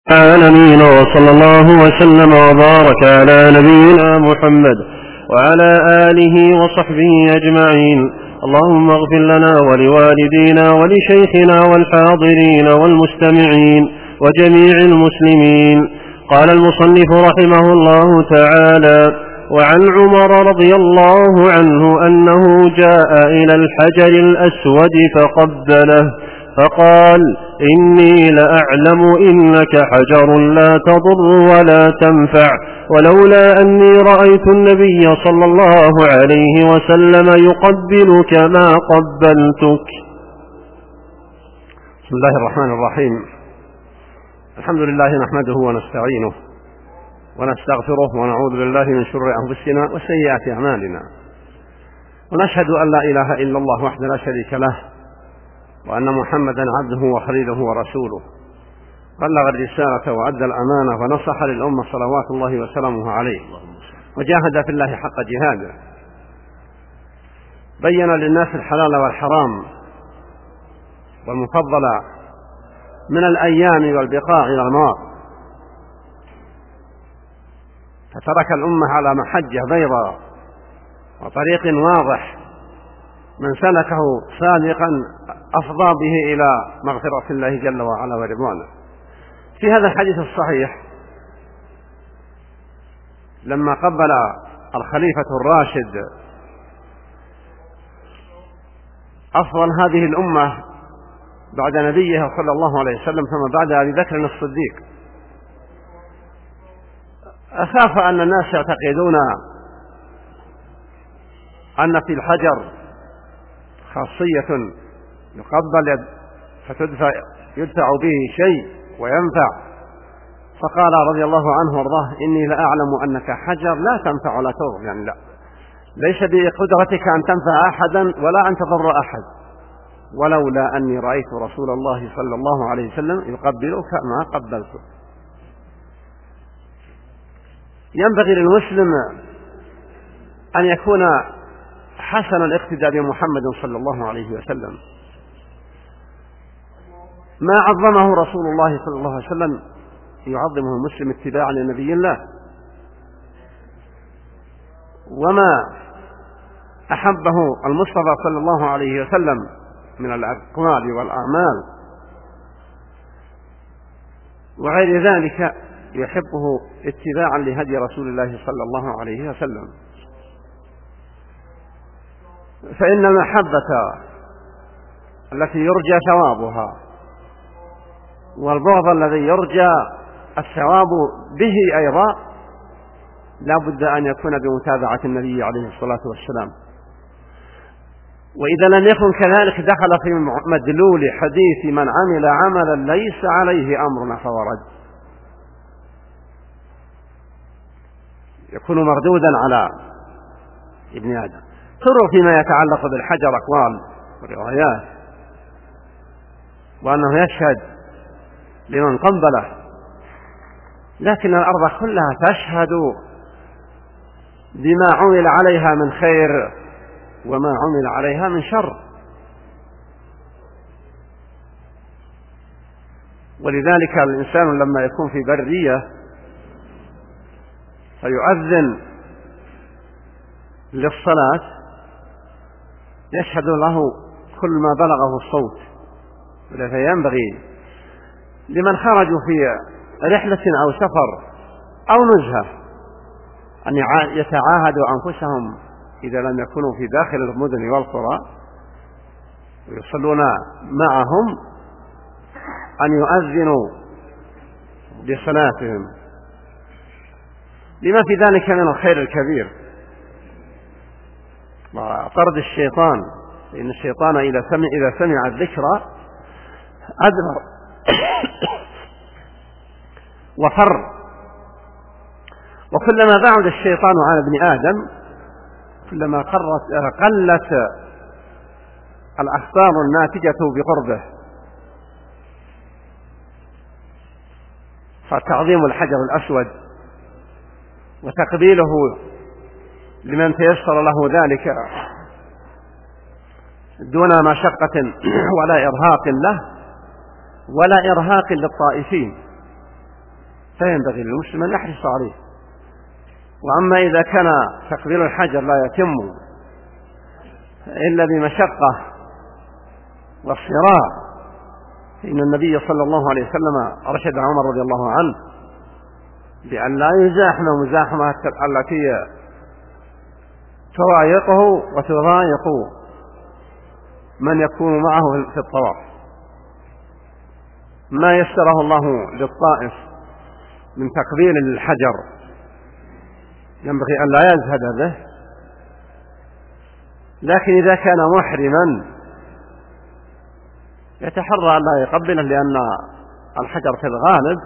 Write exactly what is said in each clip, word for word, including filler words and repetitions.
العالمين، وصلى الله وسلم وبارك على نبينا محمد وعلى آله وصحبه أجمعين. اللهم اغفر لنا ولوالدينا ولشيخنا والحاضرين والمستمعين وجميع المسلمين. قال المصنف رحمه الله تعالى: وعن عمر رضي الله عنه أنه جاء إلى الحجر الأسود فقبله فقال: إني لأعلم إنك حجر لا تضر ولا تنفع، ولولا أني رأيت النبي صلى الله عليه وسلم يقبلك ما قبلتك. بسم الله الرحمن الرحيم. الحمد لله نحمده ونستعينه ونستغفره ونعوذ بالله من شرور أنفسنا وسيئات أعمالنا، ونشهد أن لا إله إلا الله وحده لا شريك له، وأن محمدا عبده وخليله ورسوله، بلغ الرسالة وأدى الأمانة ونصح للأمة صلوات الله وسلامه عليه، وجاهد في الله حق جهاده، بين للناس الحلال والحرام والمفضل من الأيام والبقاع إلى الموت، فترك الأمة على محجة بيضاء وطريق واضح من سلكه سابقا أفضى به إلى مغفرة الله جل وعلا ورضوانه. في هذا الحديث الصحيح لما قبل الخليفة الراشد أفضل هذه الأمة بعد نبيها صلى الله عليه وسلم ثم بعد أبي بكر الصديق، أخاف أن الناس يعتقدون أن في الحجر خاصية يقبل فتدفع يدفع به شيء وينفع، فقال رضي الله عنه وارضاه: إني لأعلم أنك حجر لا تنفع ولا تضر، يعني لا ليس بقدرتك أن تنفع أحدا ولا أن تضر أحد، ولولا أني رأيت رسول الله صلى الله عليه وسلم يقبلك ما قبلته. ينبغي للمسلم أن يكون حسن الاقتداء بمحمد صلى الله عليه وسلم. ما عظمه رسول الله صلى الله عليه وسلم يعظمه المسلم اتباعا لنبي الله، وما أحبه المصطفى صلى الله عليه وسلم من الأقوال والأعمال وغير ذلك يحبه اتباعا لهدي رسول الله صلى الله عليه وسلم. فإن المحبة التي يرجى ثوابها والبغض الذي يرجى الثواب به أيضا لا بد أن يكون بمتابعة النبي عليه الصلاة والسلام، وإذا لم يكن كذلك دخل في مدلول حديث من عمل عملا ليس عليه أمرنا فهو رد، يكون مردودا على ابن آدم. تروا فيما يتعلق بالحجر أقوال وروايات، وأنه يشهد لمن قبله، لكن الأرض كلها تشهد بما عمل عليها من خير وما عمل عليها من شر. ولذلك الإنسان لما يكون في برية فيؤذن للصلاة يشهد له كل ما بلغه الصوت، فينبغي لمن خرجوا في رحلة أو سفر أو نزهة أن يتعاهدوا أنفسهم إذا لم يكونوا في داخل المدن والقرى ويصلون معهم أن يؤذنوا لصلاتهم، لما في ذلك من الخير الكبير وطرد الشيطان، لأن الشيطان إذا سمع, إذا سمع الذكرى أدبر وفر، وكلما بعد الشيطان عن ابن آدم كلما قلت الأخطار الناتجة بقربه. فتعظيم الحجر الأسود وتقبيله لمن تيسر له ذلك دون مشقة ولا إرهاق له ولا إرهاق للطائفين، فينبغي للمسلم أن يحرص عليه. وأما إذا كان تقبيل الحجر لا يتم إلا بمشقة والصراع، فإن النبي صلى الله عليه وسلم أرشد عمر رضي الله عنه بأن لا يزاحم مزاحمة التي تضايقه وتضايق من يكون معه في الطواف. ما يسره الله للطائف من تقبيل الحجر ينبغي أن لا يزهد به، لكن إذا كان محرما يتحرى أن لا يقبله، لأن الحجر في الغالب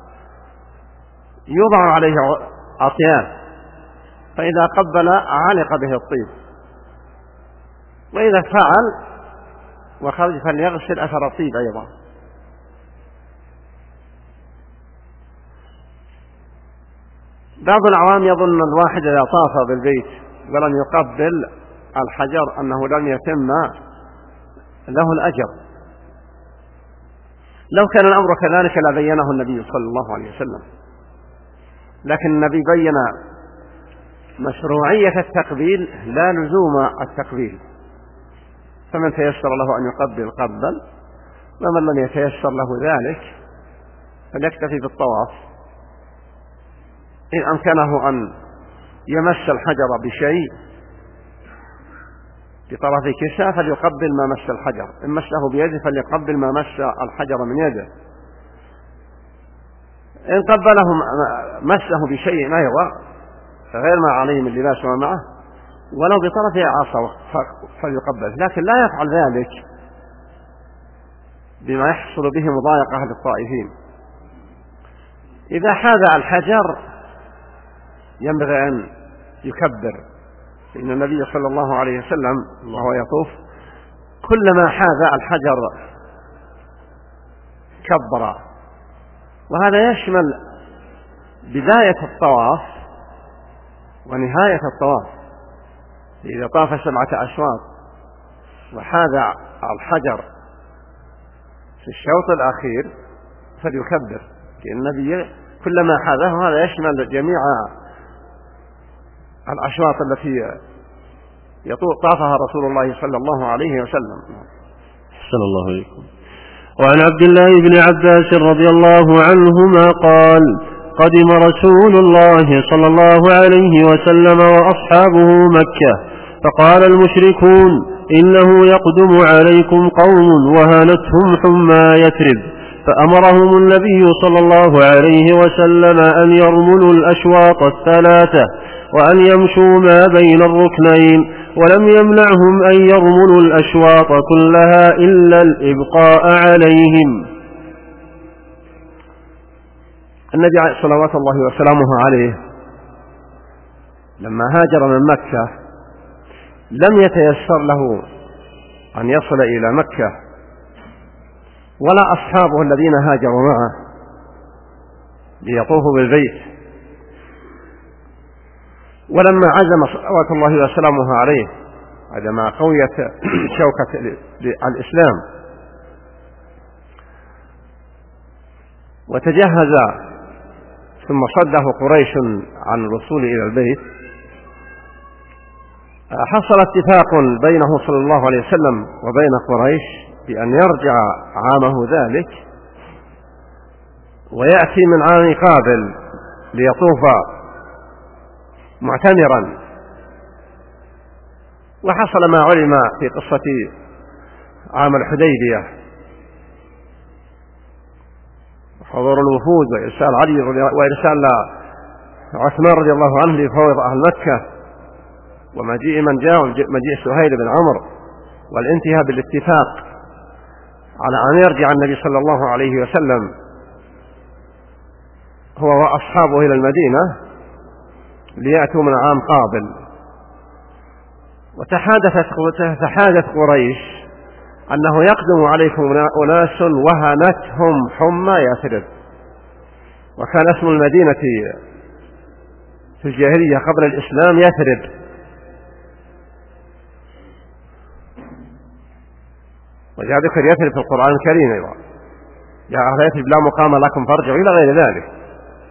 يوضع عليه أطياب، فإذا قبل علق به الطيب، وإذا فعل وخرج فليغسل أثر الطيب أيضا. بعض العوام يظن الواحد إذا طاف بالبيت ولم يقبل الحجر أنه لم يتم له الأجر. لو كان الأمر كذلك لبينه النبي صلى الله عليه وسلم، لكن النبي بين مشروعية التقبيل لا لزوم التقبيل، فمن تيسر له أن يقبل قبل، ومن لم يتيسر له ذلك فليكتفي بالطواف. إن أمكنه أن يمس الحجر بشيء بطرف كساء فليقبل ما مس الحجر، إن مسه بيده فليقبل ما مس الحجر من يده، إن قبله مسه بشيء أيضا غير ما عليه من لباس وما معه ولو بطرف عصا فليقبل، لكن لا يفعل ذلك بما يحصل به مضايقة للطائفين. إذا حاذى الحجر ينبغي أن يكبر، إن النبي صلى الله عليه وسلم وهو يطوف كلما حاذى الحجر كبر، وهذا يشمل بداية الطواف ونهاية الطواف. إذا طاف سبعة أشواط وحاذى الحجر في الشوط الأخير فليكبر، لأن النبي كلما حاذاه هذا يشمل جميع الأشواط التي طافها رسول الله صلى الله عليه وسلم. صلى الله عليكم. وعن عبد الله بن عباس رضي الله عنهما قال: قدم رسول الله صلى الله عليه وسلم وأصحابه مكة، فقال المشركون: إنه يقدم عليكم قوم وهانتهم حمى يثرب، فأمرهم النبي صلى الله عليه وسلم أن يرملوا الأشواط الثلاثة وأن يمشوا ما بين الركنين، ولم يمنعهم أن يرملوا الأشواط كلها إلا الإبقاء عليهم. النبي صلوات الله وسلامه عليه لما هاجر من مكة لم يتيسر له أن يصل إلى مكة، ولا أصحابه الذين هاجروا معه ليطوفوا بالبيت. ولما عزم صلوات الله وسلامه عليه عندما قويت شوكة الإسلام وتجهز ثم صده قريش عن الوصول إلى البيت، حصل اتفاق بينه صلى الله عليه وسلم وبين قريش بأن يرجع عامه ذلك ويأتي من عام قابل ليطوف معتمرا. وحصل ما علم في قصة عام الحديبية، حضور الوفود وإرسال علي وإرسال عثمان رضي الله عنه ليفاوض أهل مكة، ومجيء من جاء مجيء سهيل بن عمرو، والانتهاء بالاتفاق على أن يرجع النبي صلى الله عليه وسلم هو وأصحابه إلى المدينة ليأتوا من عام قابل. وتحادث قريش أنه يقدم عليكم أناس وهنتهم حمى يثرب، وكان اسم المدينة في الجاهلية قبل الإسلام يثرب، وجاء ذكر يثرب في القرآن الكريم أيضا: يا أهل يثرب لا مقام لكم فارجعوا إلى غير ذلك.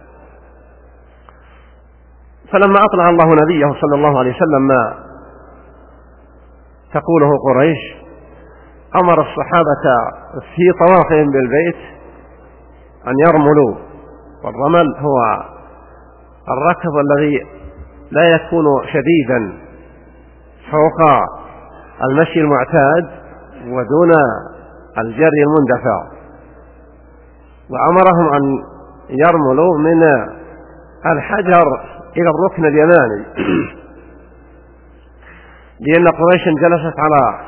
فلما أطلع الله نبيه صلى الله عليه وسلم ما تقوله قريش أمر الصحابة في طوافهم بالبيت أن يرملوا، والرمل هو الركض الذي لا يكون شديدا فوق المشي المعتاد ودون الجري المندفع، وأمرهم أن يرملوا من الحجر إلى الركن اليماني لأن قريش جلست على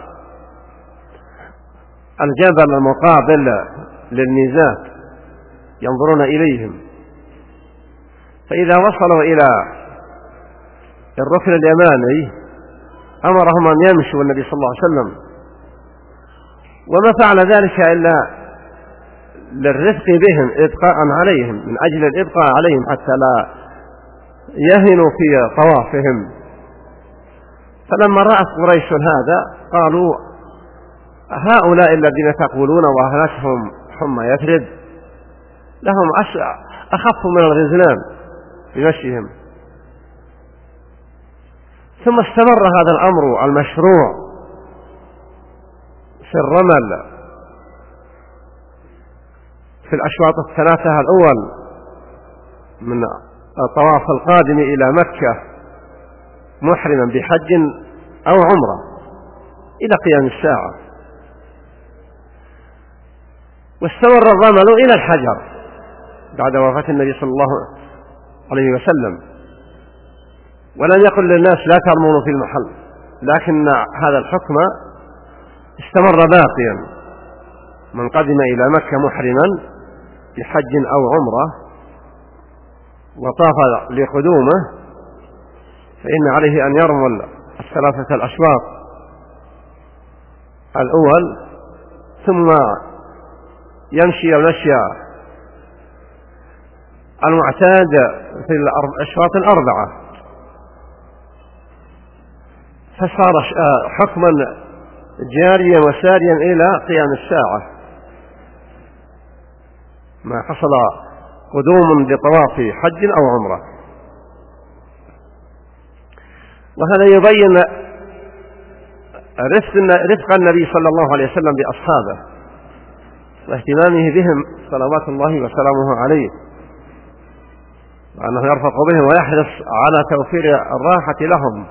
الجبل المقابل للميزات ينظرون إليهم، فإذا وصلوا إلى الركن اليماني أمرهم أن يمشوا النبي صلى الله عليه وسلم، وما فعل ذلك إلا للرفق بهم إبقاء عليهم، من أجل الإبقاء عليهم حتى لا يهنوا في طوافهم. فلما رأت قريش هذا قالوا هؤلاء الذين تقولون وأهلكهم حمى يثرب لهم أخف من الغزلان بمشيهم. ثم استمر هذا الأمر المشروع في الرمل في الأشواط الثلاثة الأول من الطواف القادم إلى مكة محرما بحج أو عمرة إلى قيام الساعة، واستمر الرمل إلى الحجر بعد وفاة النبي صلى الله عليه وسلم، ولم يقل للناس لا ترموا في المحل، لكن هذا الحكم استمر باقيا. من قدم إلى مكة محرما بحج أو عمرة وطاف لقدومه فإن عليه أن يرمل الثلاثة الأشواط الأول ثم يمشي المشي المعتاد في الأشواط الأربعة، فصار حكما جاريا وساريا إلى قيام الساعة، ما حصل قدوم بطواف حج أو عمرة. وهذا يبين رفق النبي صلى الله عليه وسلم بأصحابه واهتمامه بهم صلوات الله وسلامه عليه، وأنه يرفق بهم ويحرص على توفير الراحة لهم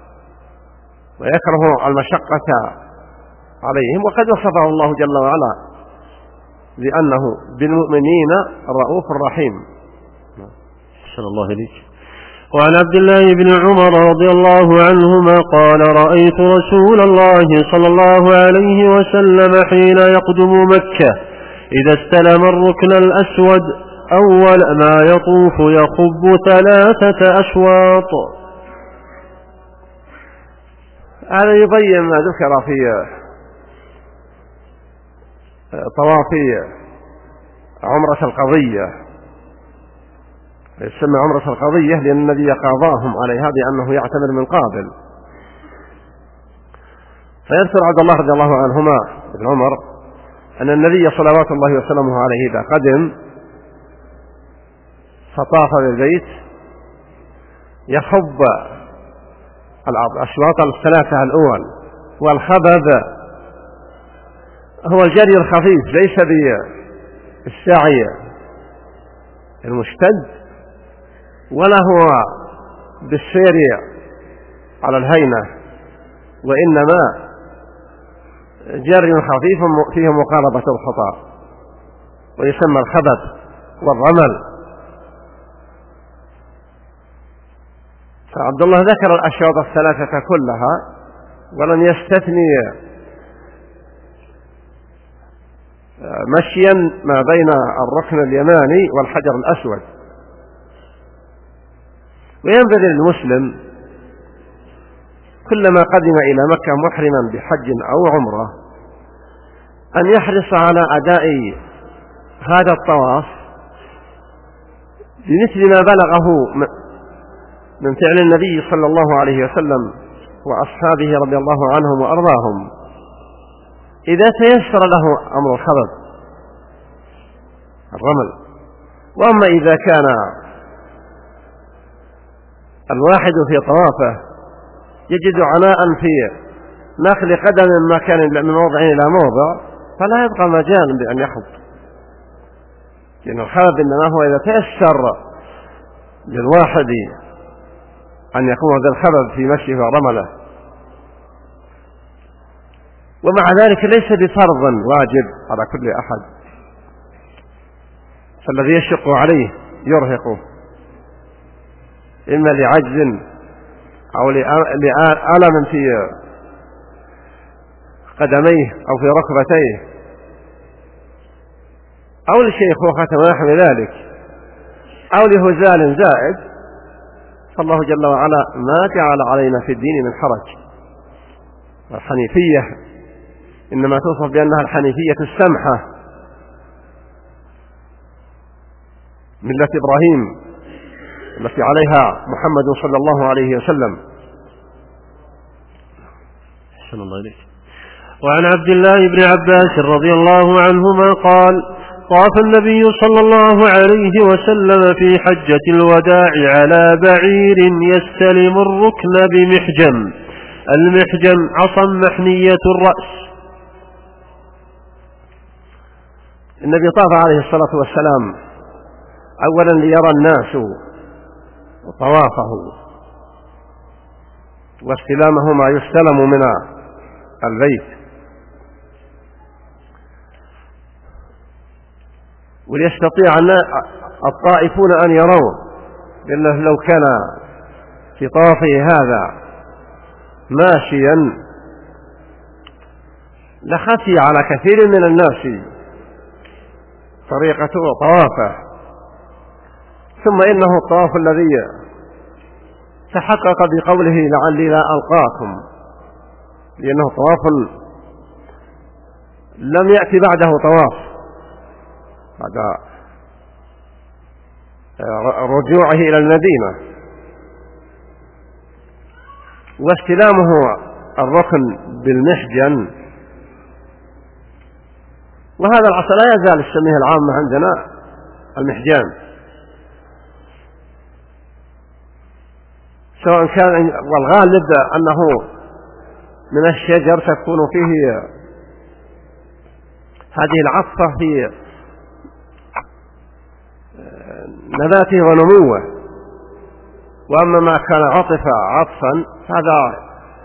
ويكره المشقة عليهم. وقد وصفه الله جل وعلا لأنه بالمؤمنين رؤوف رحيم. صلى الله عليه وسلم. وعن عبد الله بن عمر رضي الله عنهما قال رأيت رسول الله صلى الله عليه وسلم حين يقدم مكة إذا استلم الركن الأسود أول ما يطوف يخب ثلاثة أشواط. هذا يبين ما ذكر في طواف عمرة القضية، يسمى عمرة القضية لأن النبي قاضاهم عليها بأنه يعتمر من قابل. فيذكر عبد الله رضي الله عنهما ابن عمر أن النبي صلوات الله وسلامه عليه إذا قدم فطاف بالبيت يخب الأشواط الثلاثة الأول، والخبب هو الجري الخفيف ليس بالسعي المشتد ولا هو بالسير على الهينة، وإنما جري خفيف فيه مقاربة الخطى، ويسمى الخبب والرمل. فعبد الله ذكر الأشواط الثلاثة كلها ولم يستثني مشيا ما بين الركن اليماني والحجر الأسود. وينبغي للمسلم كلما قدم إلى مكة محرما بحج أو عمرة أن يحرص على أداء هذا الطواف بمثل ما بلغه من فعل النبي صلى الله عليه وسلم وأصحابه رضي الله عنهم وأرضاهم إذا تيسر له أمر الخبب الرمل. وأما إذا كان الواحد في طوافه يجد عناء في نقل قدم من مكان من موضع إلى موضع فلا يبقى مجال بأن يخط، لأن الخلب إنما هو إذا تيسر للواحد أن يقوم بالخبب في مشيه ورمله، ومع ذلك ليس بفرض واجب على كل أحد، فالذي يشق عليه يرهقه إما لعجز أو لألم في قدميه أو في ركبتيه أو لشيخوخة ونحو ذلك أو لهزال زائد، فالله جل وعلا ما جعل علينا في الدين من حرج. الحنيفية إنما توصف بأنها الحنيفية السمحة، ملة إبراهيم التي عليها محمد صلى الله عليه وسلم. أحسن الله إليك. وعن عبد الله بن عباس رضي الله عنهما قال: طاف النبي صلى الله عليه وسلم في حجة الوداع على بعير يستلم الركن بمحجم. المحجم عصا محنية الرأس. النبي طاف عليه الصلاة والسلام أولا ليرى الناس طوافه واستلامه ما يستلم من البيت، وليستطيع الطائفون أن يروا، لأنه لو كان في طوافه هذا ماشيا لخفي على كثير من الناس طريقة طوافه. ثم إنه الطواف الذي تحقق بقوله لعلي لا ألقاكم، لأنه طواف لم يأتي بعده طواف بعد رجوعه إلى المدينة، واستلامه الركن بالمحجن. وهذا العصا لا يزال السميه العامة عندنا المحجان، سواء كان، والغالب أنه من الشجر تكون فيه هذه العطفة في نباته ونموه، وأما ما كان عطف عطفا هذا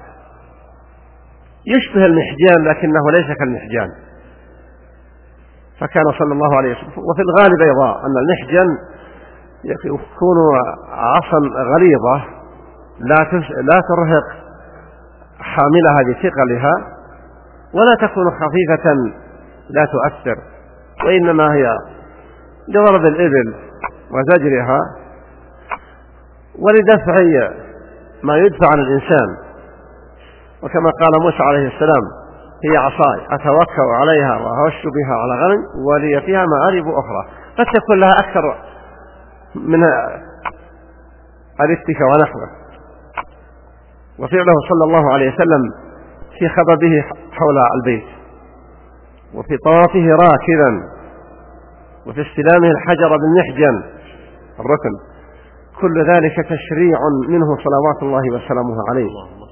يشبه المحجان لكنه ليس كالمحجان. فكان صلى الله عليه وسلم، وفي الغالب أيضا أن المحجن يكون عصا غليظة لا ترهق حاملها بثقلها ولا تكون خفيفة لا تؤثر، وإنما هي لضرب الإبل وزجرها ولدفع ما يدفع عن الإنسان. وكما قال موسى عليه السلام: هي عصاي أتوكأ عليها وأهش بها على غنم ولي فيها مآرب أخرى، قد تكون لها أكثر من الاتك ونحوه. وفعله صلى الله عليه وسلم في خببه حول البيت، وفي طوافه راكبا، وفي استلامه الحجر بالمحجن الركن، كل ذلك تشريع منه صلوات الله وسلامه عليه،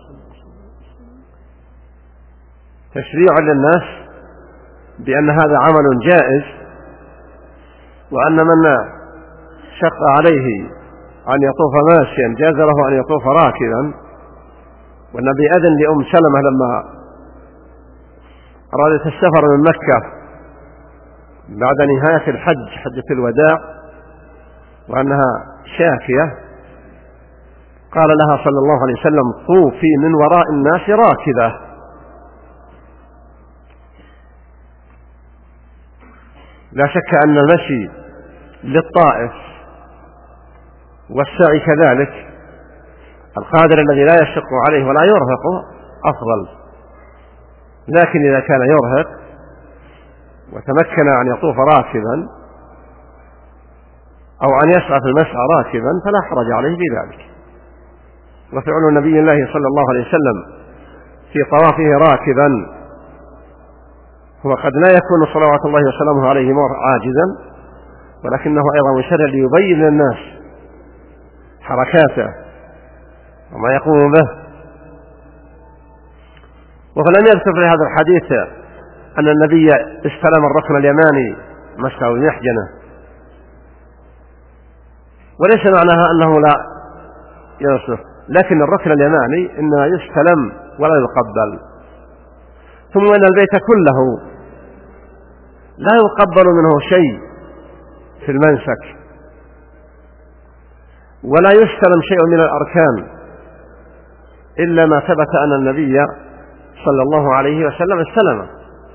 تشريع للناس بأن هذا عمل جائز، وأن من شق عليه أن يطوف ماشيا جاز له أن يطوف راكبا. والنبي أذن لأم سلمة لما أرادت السفر من مكة بعد نهاية الحج، حجة الوداع، وأنها شاكية، قال لها صلى الله عليه وسلم: طوفي من وراء الناس راكبة. لا شك أن المشي للطائف والسعي كذلك القادر الذي لا يشق عليه ولا يرهق أفضل، لكن إذا كان يرهق وتمكن أن يطوف راكبا أو أن يسعى في المسعى راكبا فلا حرج عليه بذلك. وفعل نبي الله صلى الله عليه وسلم في طوافه راكبا هو قد لا يكون صلوات الله وسلامه عليه عاجزا، ولكنه أيضا مشرع ليبين للناس حركاته وما يقوم به. ولم يذكر في هذا الحديث أن النبي استلم الركن اليماني مشى المحجنة، وليس معناها أنه لا يصف، لكن الركن اليماني إنما يستلم ولا يقبل. ثم أن البيت كله لا يقبل منه شيء في المنسك، ولا يستلم شيء من الأركان إلا ما ثبت أن النبي صلى الله عليه وسلم استلمه.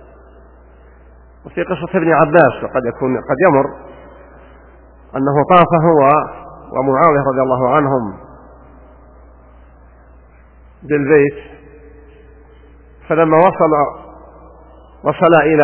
وفي قصة ابن عباس وقد يكون قد يمر أنه طاف هو ومعاوية رضي الله عنهم بالبيت، فلما وصل وصل إلى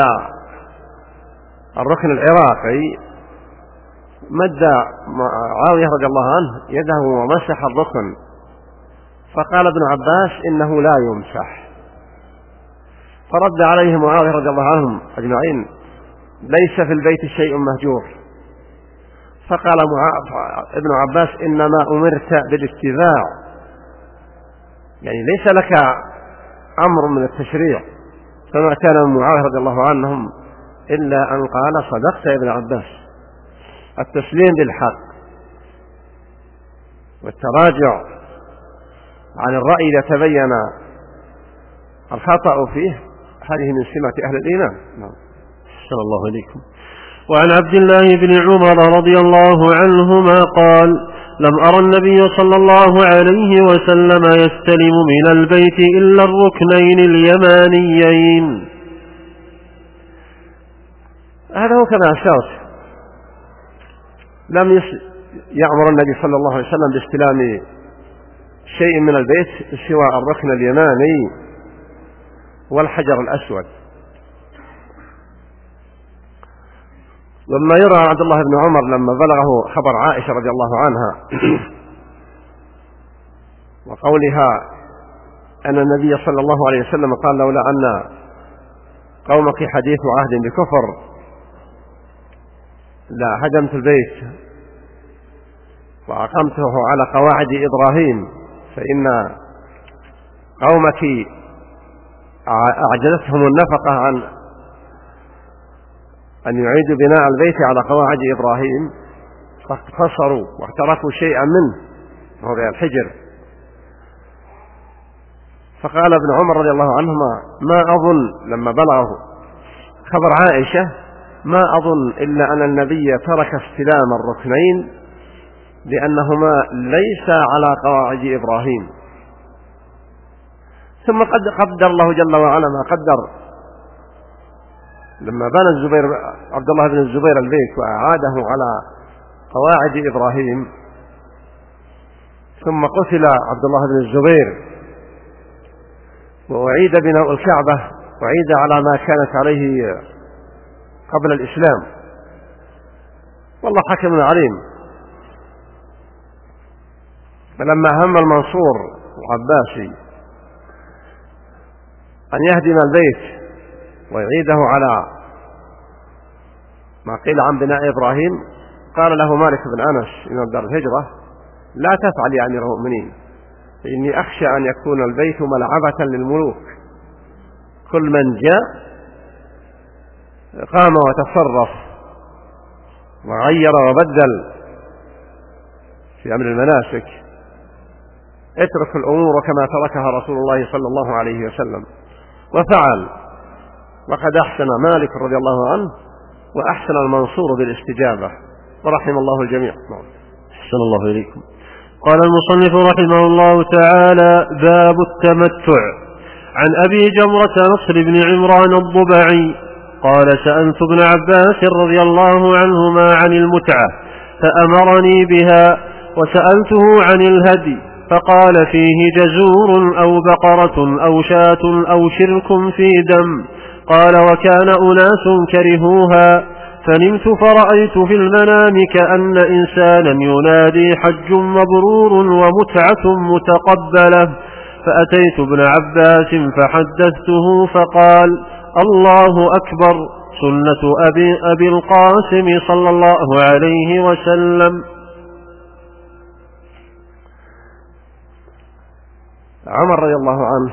الركن العراقي مد معاوية رضي الله عنه يده ومسح الركن، فقال ابن عباس إنه لا يمسح، فرد عليه معاوية رضي الله عنهم أجمعين ليس في البيت شيء مهجور. فقال ابن عباس إنما أمرت بالاتباع، يعني ليس لك أمر من التشريع. فما كان من معاوية رضي الله عنهم إلا أن قال صدقت يا ابن عباس. التسليم بالحق والتراجع عن الرأي إذا تبين الخطأ فيه هذه من سمة أهل الإيمان. نعم. صلى الله عليكم. وعن عبد الله بن عمر رضي الله عنهما قال لم أرى النبي صلى الله عليه وسلم يستلم من البيت إلا الركنين اليمانيين. هذا هو كما أشرت، لم يأمر النبي صلى الله عليه وسلم باستلام شيء من البيت سوى الركن اليماني والحجر الأسود. لما يرى عبد الله بن عمر لما بلغه خبر عائشة رضي الله عنها وقولها أن النبي صلى الله عليه وسلم قال لولا أن قومك حديث عهد بكفر لا هدمت البيت وأقمته على قواعد إبراهيم، فإن قومك أعجزتهم النفقة عن أن يعيدوا بناء البيت على قواعد إبراهيم فاقتصروا واعترفوا شيئا منه وهو الحجر. فقال ابن عمر رضي الله عنهما ما أظن لما بلغه خبر عائشة ما أظن إلا أن النبي ترك استلام الركنين لأنهما ليس على قواعد إبراهيم. ثم قد قدر الله جل وعلا ما قدر لما بنى الزبير عبد الله بن الزبير البيت وأعاده على قواعد إبراهيم، ثم قتل عبد الله بن الزبير وأعيد بناء الكعبة وعيد على ما كانت عليه قبل الإسلام، والله حكم عليم. فلما هم المنصور العباسي أن يهدم البيت ويعيده على ما قيل عن بناء إبراهيم قال له مالك بن أنس إمام دار الهجرة لا تفعل يا أمير المؤمنين، فإني أخشى أن يكون البيت ملعبة للملوك، كل من جاء قام وتصرف وغير وبدل في أمر المناسك، اترك الأمور كما تركها رسول الله صلى الله عليه وسلم. وفعل، وقد أحسن مالك رضي الله عنه وأحسن المنصور بالاستجابة، ورحم الله الجميع. أحسن الله إليكم. قال المصنف رحمه الله تعالى باب التمتع. عن أبي جمرة نصر بن عمران الضبعي قال سألت ابن عباس رضي الله عنهما عن المتعة فأمرني بها، وسألته عن الهدي فقال فيه جزور أو بقرة أو شاة أو شرك في دم. قال وكان أناس كرهوها، فنمت فرأيت في المنام كأن إنسانا ينادي حج مبرور ومتعة متقبلة، فأتيت ابن عباس فحدثته فقال الله أكبر، سنة أبي, أبي القاسم صلى الله عليه وسلم. عمر رضي الله عنه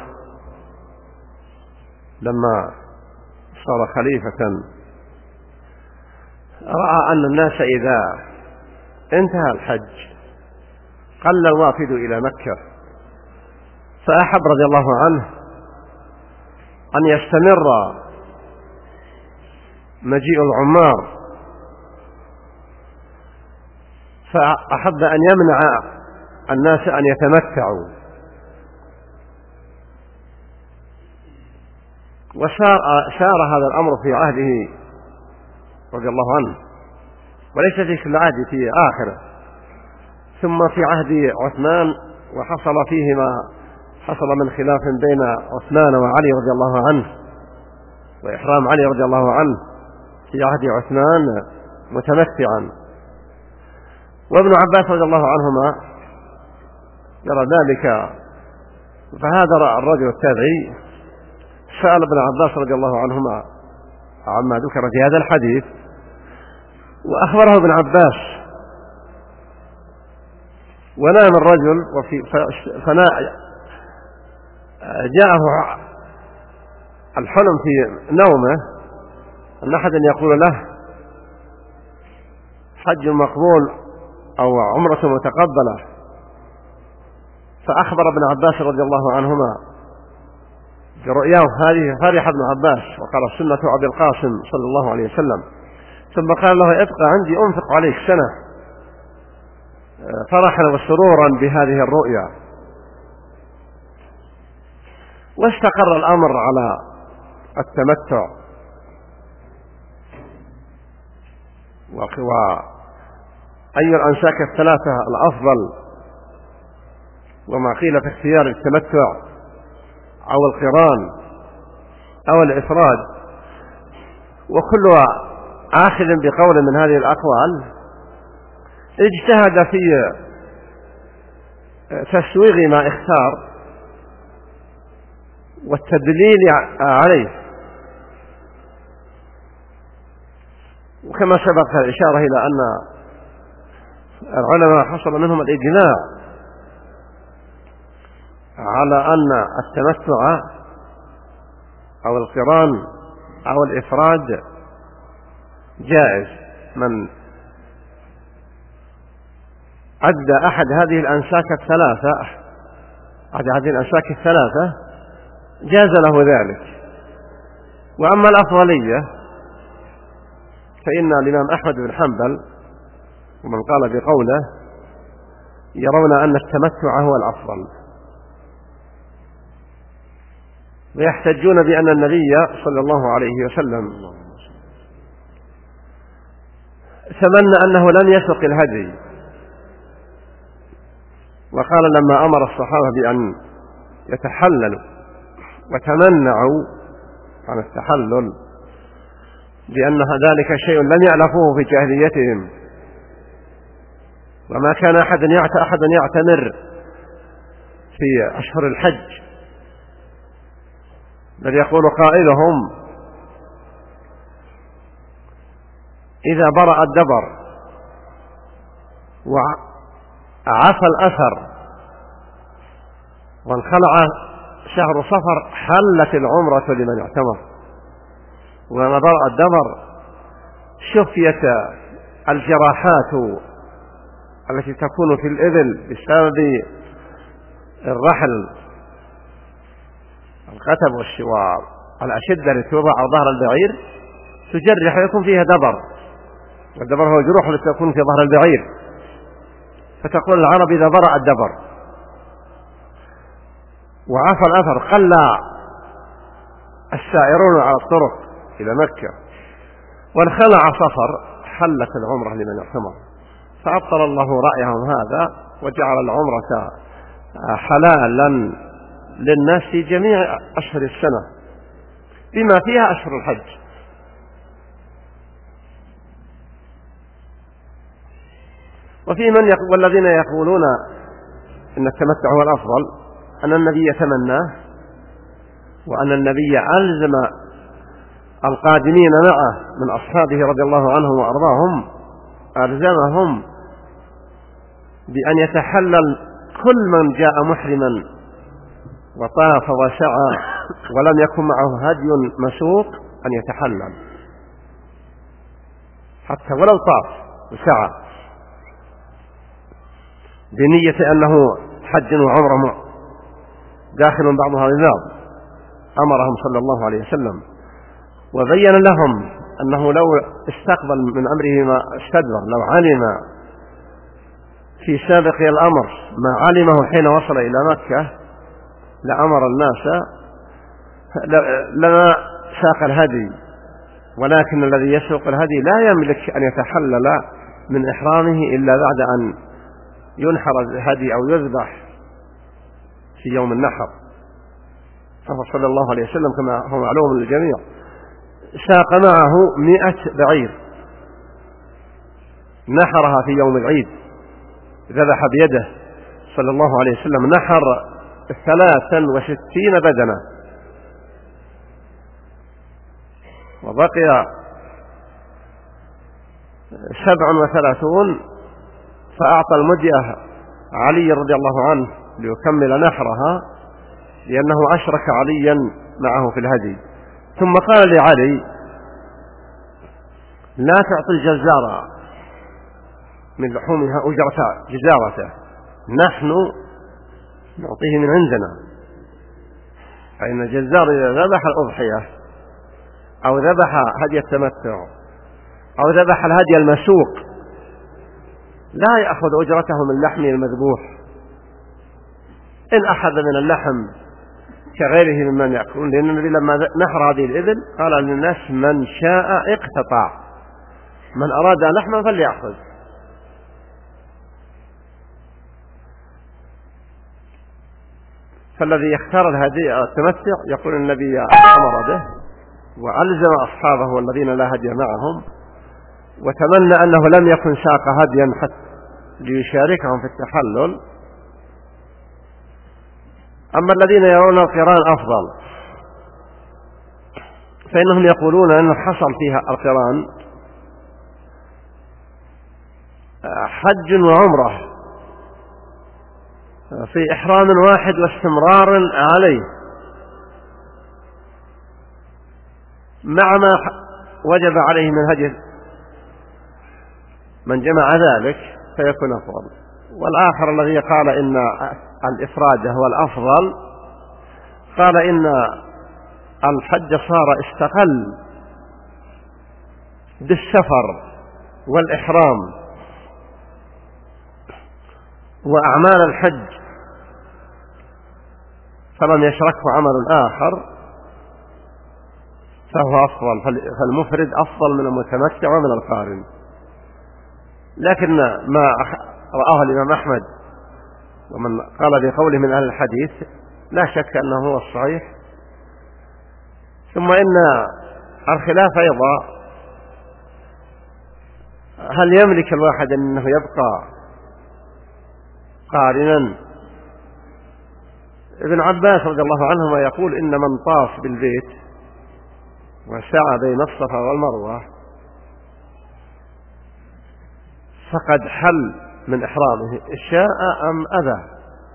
لما صار خليفة رأى أن الناس إذا انتهى الحج قل الوافد إلى مكة، فأحب رضي الله عنه أن يستمر مجيء العمار، فأحب أن يمنع الناس أن يتمتعوا، وسار سار هذا الأمر في عهده رضي الله عنه، وليس في كل عهد، في آخره، ثم في عهد عثمان وحصل فيه ما حصل من خلاف بين عثمان وعلي رضي الله عنه، وإحرام علي رضي الله عنه في عهد عثمان متمتعا، وابن عباس رضي الله عنهما يرى ذلك. فهذا الرجل التابعي سأل ابن عباس رضي الله عنهما عما ذكر في هذا الحديث، وأخبره ابن عباس، ونام الرجل وفي جاءه الحلم في نومه أن أحد يقول له حج مقبول أو عمرة متقبلة، فأخبر ابن عباس رضي الله عنهما برؤياه هذه، فرح ابن عباس وقال سنة عبد القاسم صلى الله عليه وسلم، ثم قال له ابقى عندي أنفق عليك سنة، فرحا وسرورا بهذه الرؤيا. واستقر الأمر على التمتع، وأي الأنساك الثلاثة الأفضل، وما قيل في اختيار التمتع أو القران أو الإفراد، وكل آخذ بقول من هذه الأقوال اجتهد في تسويغ ما اختار والتدليل عليه، وكما سبق الإشارة إلى أن العلماء حصل منهم الإجماع على أن التمتع أو القران أو الإفراد جائز. من أدى أحد هذه الأنساك الثلاثة أحد هذه الأنساك الثلاثة جاز له ذلك. وأما الأفضلية فإن الإمام أحمد بن حنبل ومن قال بقوله يرون أن التمتع هو الأفضل، ويحتجون بأن النبي صلى الله عليه وسلم تمنى أنه لم يسق الهدي، وقال لما أمر الصحابة بأن يتحللوا وتمنعوا عن التحلل لأن ذلك شيء لم يعرفوه في جاهليتهم، وما كان أحد أحد يعتمر في أشهر الحج، بل يقول قائلهم إذا برأ الدبر وعفى الأثر وانخلع شهر صفر حلت العمرة لمن اعتمر، وما برأ الدبر شفيت الجراحات التي تكون في الإبل بسبب الرحل، القتب والشوار الأشدة التي توضع على ظهر البعير تجرح ويكون فيها دبر، والدبر هو جروح التي تكون في ظهر البعير، فتقول العرب إذا برأ الدبر وعفى الأثر قل السائرون على الطرق إلى مكة وانخلع صفر حلت العمرة لمن اعتمر. فأبطل الله رأيهم هذا وجعل العمرة حلالا للناس في جميع أشهر السنة بما فيها أشهر الحج. وفي من يقول والذين يقولون إن التمتع هو الأفضل أن النبي يتمناه، وأن النبي ألزم القادمين معه من أصحابه رضي الله عنهم وأرضاهم ألزمهم بأن يتحلل كل من جاء محرما وطاف وسعى ولم يكن معه هدي مسوق أن يتحلل، حتى ولو طاف وسعى بنية أنه حج وعمره داخل بعضها ببعض، أمرهم صلى الله عليه وسلم وبين لهم أنه لو استقبل من أمره ما استدبر، لو علم في سابق الأمر ما علمه حين وصل إلى مكة لأمر الناس لما ساق الهدي، ولكن الذي يسوق الهدي لا يملك أن يتحلل من إحرامه إلا بعد أن ينحر الهدي أو يذبح في يوم النحر. فهو صلى الله عليه وسلم كما هو معلوم للجميع ساق معه مئة بعير نحرها في يوم العيد، ذبح بيده صلى الله عليه وسلم، نحر ثلاثا وستين بدنة، وبقي سبع وثلاثون فأعطى المدية علي رضي الله عنه ليكمل نحرها لأنه أشرك عليا معه في الهدي. ثم قال لعلي لا تعطي الجزار من لحومها أجرة جزارته، نحن نعطيه من عندنا. فإن الجزار إذا ذبح الأضحية أو ذبح هدي التمتع أو ذبح الهدي المسوق لا يأخذ أجرته من لحمه المذبوح، إن أخذ من اللحم كغيره ممن يأكلون، لأن النبي لما نحر هذه الإبل قال للناس من شاء اقتطع، من أراد لحما فليأخذ. فالذي يختار الهدي التمتع يقول النبي أمر به وألزم أصحابه والذين لا هدي معهم، وتمنى أنه لم يكن ساق هديا حتى ليشاركهم في التحلل. أما الذين يرون القران أفضل فإنهم يقولون أنه حصل فيها القران حج وعمرة في إحرام واحد واستمرار عليه، مع ما وجب عليه من هدي من جمع ذلك فيكون أفضل. والآخر الذي قال إن الإفراد هو الأفضل قال إن الحج صار استقل بالسفر والإحرام وأعمال الحج فلم يشركه عمل آخر فهو أفضل، فالمفرد أفضل من المتمتع ومن القارن. لكن ما رآه الإمام أحمد ومن قال بقوله من أهل الحديث لا شك أنه هو الصحيح. ثم إن الخلاف أيضا هل يملك الواحد أنه يبقى قارنا؟ ابن عباس رضي الله عنهما يقول إن من طاف بالبيت وسعى بين الصفا والمروة فقد حل من إحرامه شاء أم أبى،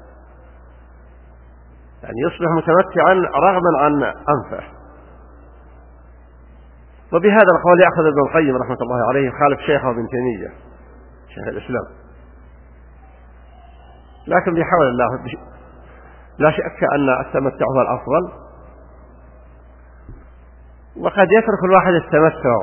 يعني يصبح متمتعا رغما عن أنفه. وبهذا القول يأخذ ابن القيم رحمة الله عليه خالف شيخه ابن تيمية شيخ الإسلام، لكن بحول الله لا شك أن التمتع هو الأفضل. وقد يترك الواحد التمتع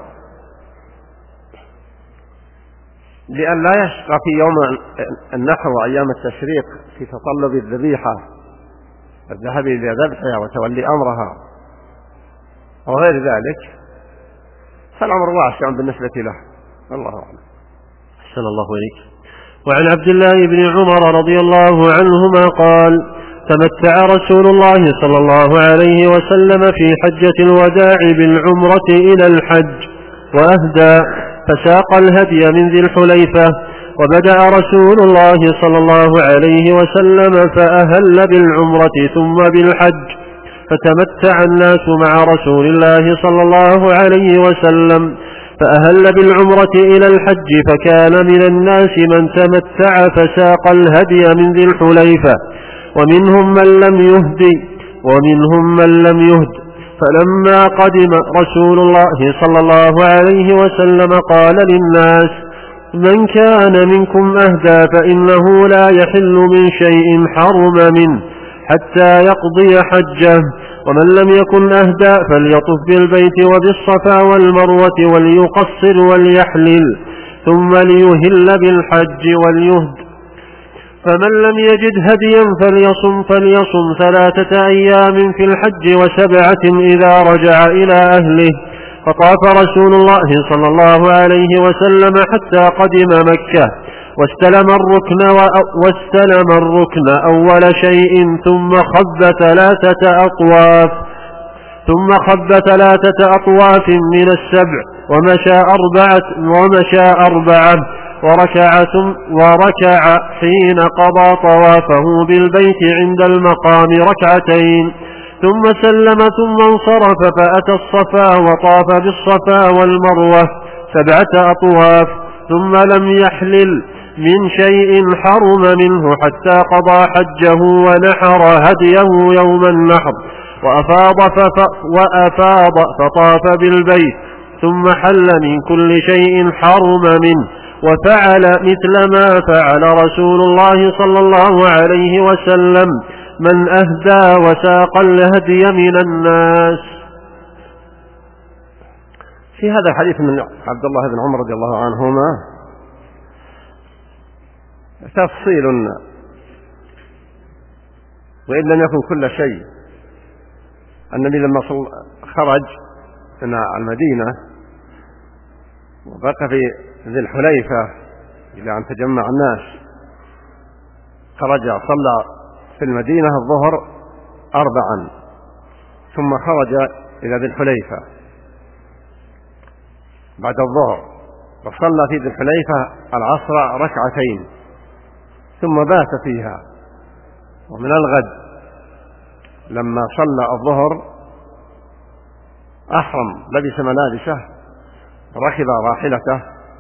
لأن لا يشقى في يوم النحر وأيام التشريق في تطلب الذبيحة الذهاب إلى ذبحها وتولي أمرها وغير ذلك، فالأمر واسع بالنسبة له، الله أعلم. أحسن الله إليك. وعن عبد الله بن عمر رضي الله عنهما قال: تمتع رسول الله صلى الله عليه وسلم في حجة الوداع بالعمرة إلى الحج وأهدى، فساق الهدي من ذي الحليفة، وبدأ رسول الله صلى الله عليه وسلم فأهل بالعمرة ثم بالحج، فتمتع الناس مع رسول الله صلى الله عليه وسلم، فأهل بالعمرة إلى الحج، فكان من الناس من تمتع فساق الهدي من ذي الحليفة، ومنهم من لم يهدي ومنهم من لم يهد. فلما قدم رسول الله صلى الله عليه وسلم قال للناس: من كان منكم أهدى فإنه لا يحل من شيء حرم منه حتى يقضي حجه، ومن لم يكن أهدى فليطف بالبيت وبالصفا والمروة وليقصر وليحلل، ثم ليهل بالحج وليهد. فمن لم يجد هديا فليصم فليصم ثلاثة أيام في الحج وسبعة إذا رجع إلى أهله. فطاف رسول الله صلى الله عليه وسلم حتى قدم مكة، واستلم الركن, واستلم الركن أول شيء، ثم خب ثلاثة أطواف ثم خب ثلاثة أطواف من السبع، ومشى أربعة, ومشى أربعة وركع, وركع حين قضى طوافه بالبيت عند المقام ركعتين، ثم سلم ثم انصرف فأتى الصفا وطاف بالصفا والمروة سبعة أطواف، ثم لم يحلل من شيء حرم منه حتى قضى حجه ونحر هديه يوم النحر، وأفاض, وأفاض فطاف بالبيت، ثم حل من كل شيء حرم منه، وفعل مثل ما فعل رسول الله صلى الله عليه وسلم من أهدى وساق الهدي من الناس. في هذا الحديث من عبد الله بن عمر رضي الله عنهما تفصيل، وإن لم يكن كل شيء. النبي لما خرج من المدينة وبقى في ذي الحليفة إلى أن تجمع الناس، خرج صلى في المدينة الظهر أربعا، ثم خرج إلى ذي الحليفة بعد الظهر وصلى في ذي الحليفة العصر ركعتين، ثم بات فيها. ومن الغد لما صلى الظهر أحرم، لبس ملابسه، ركب راحلته،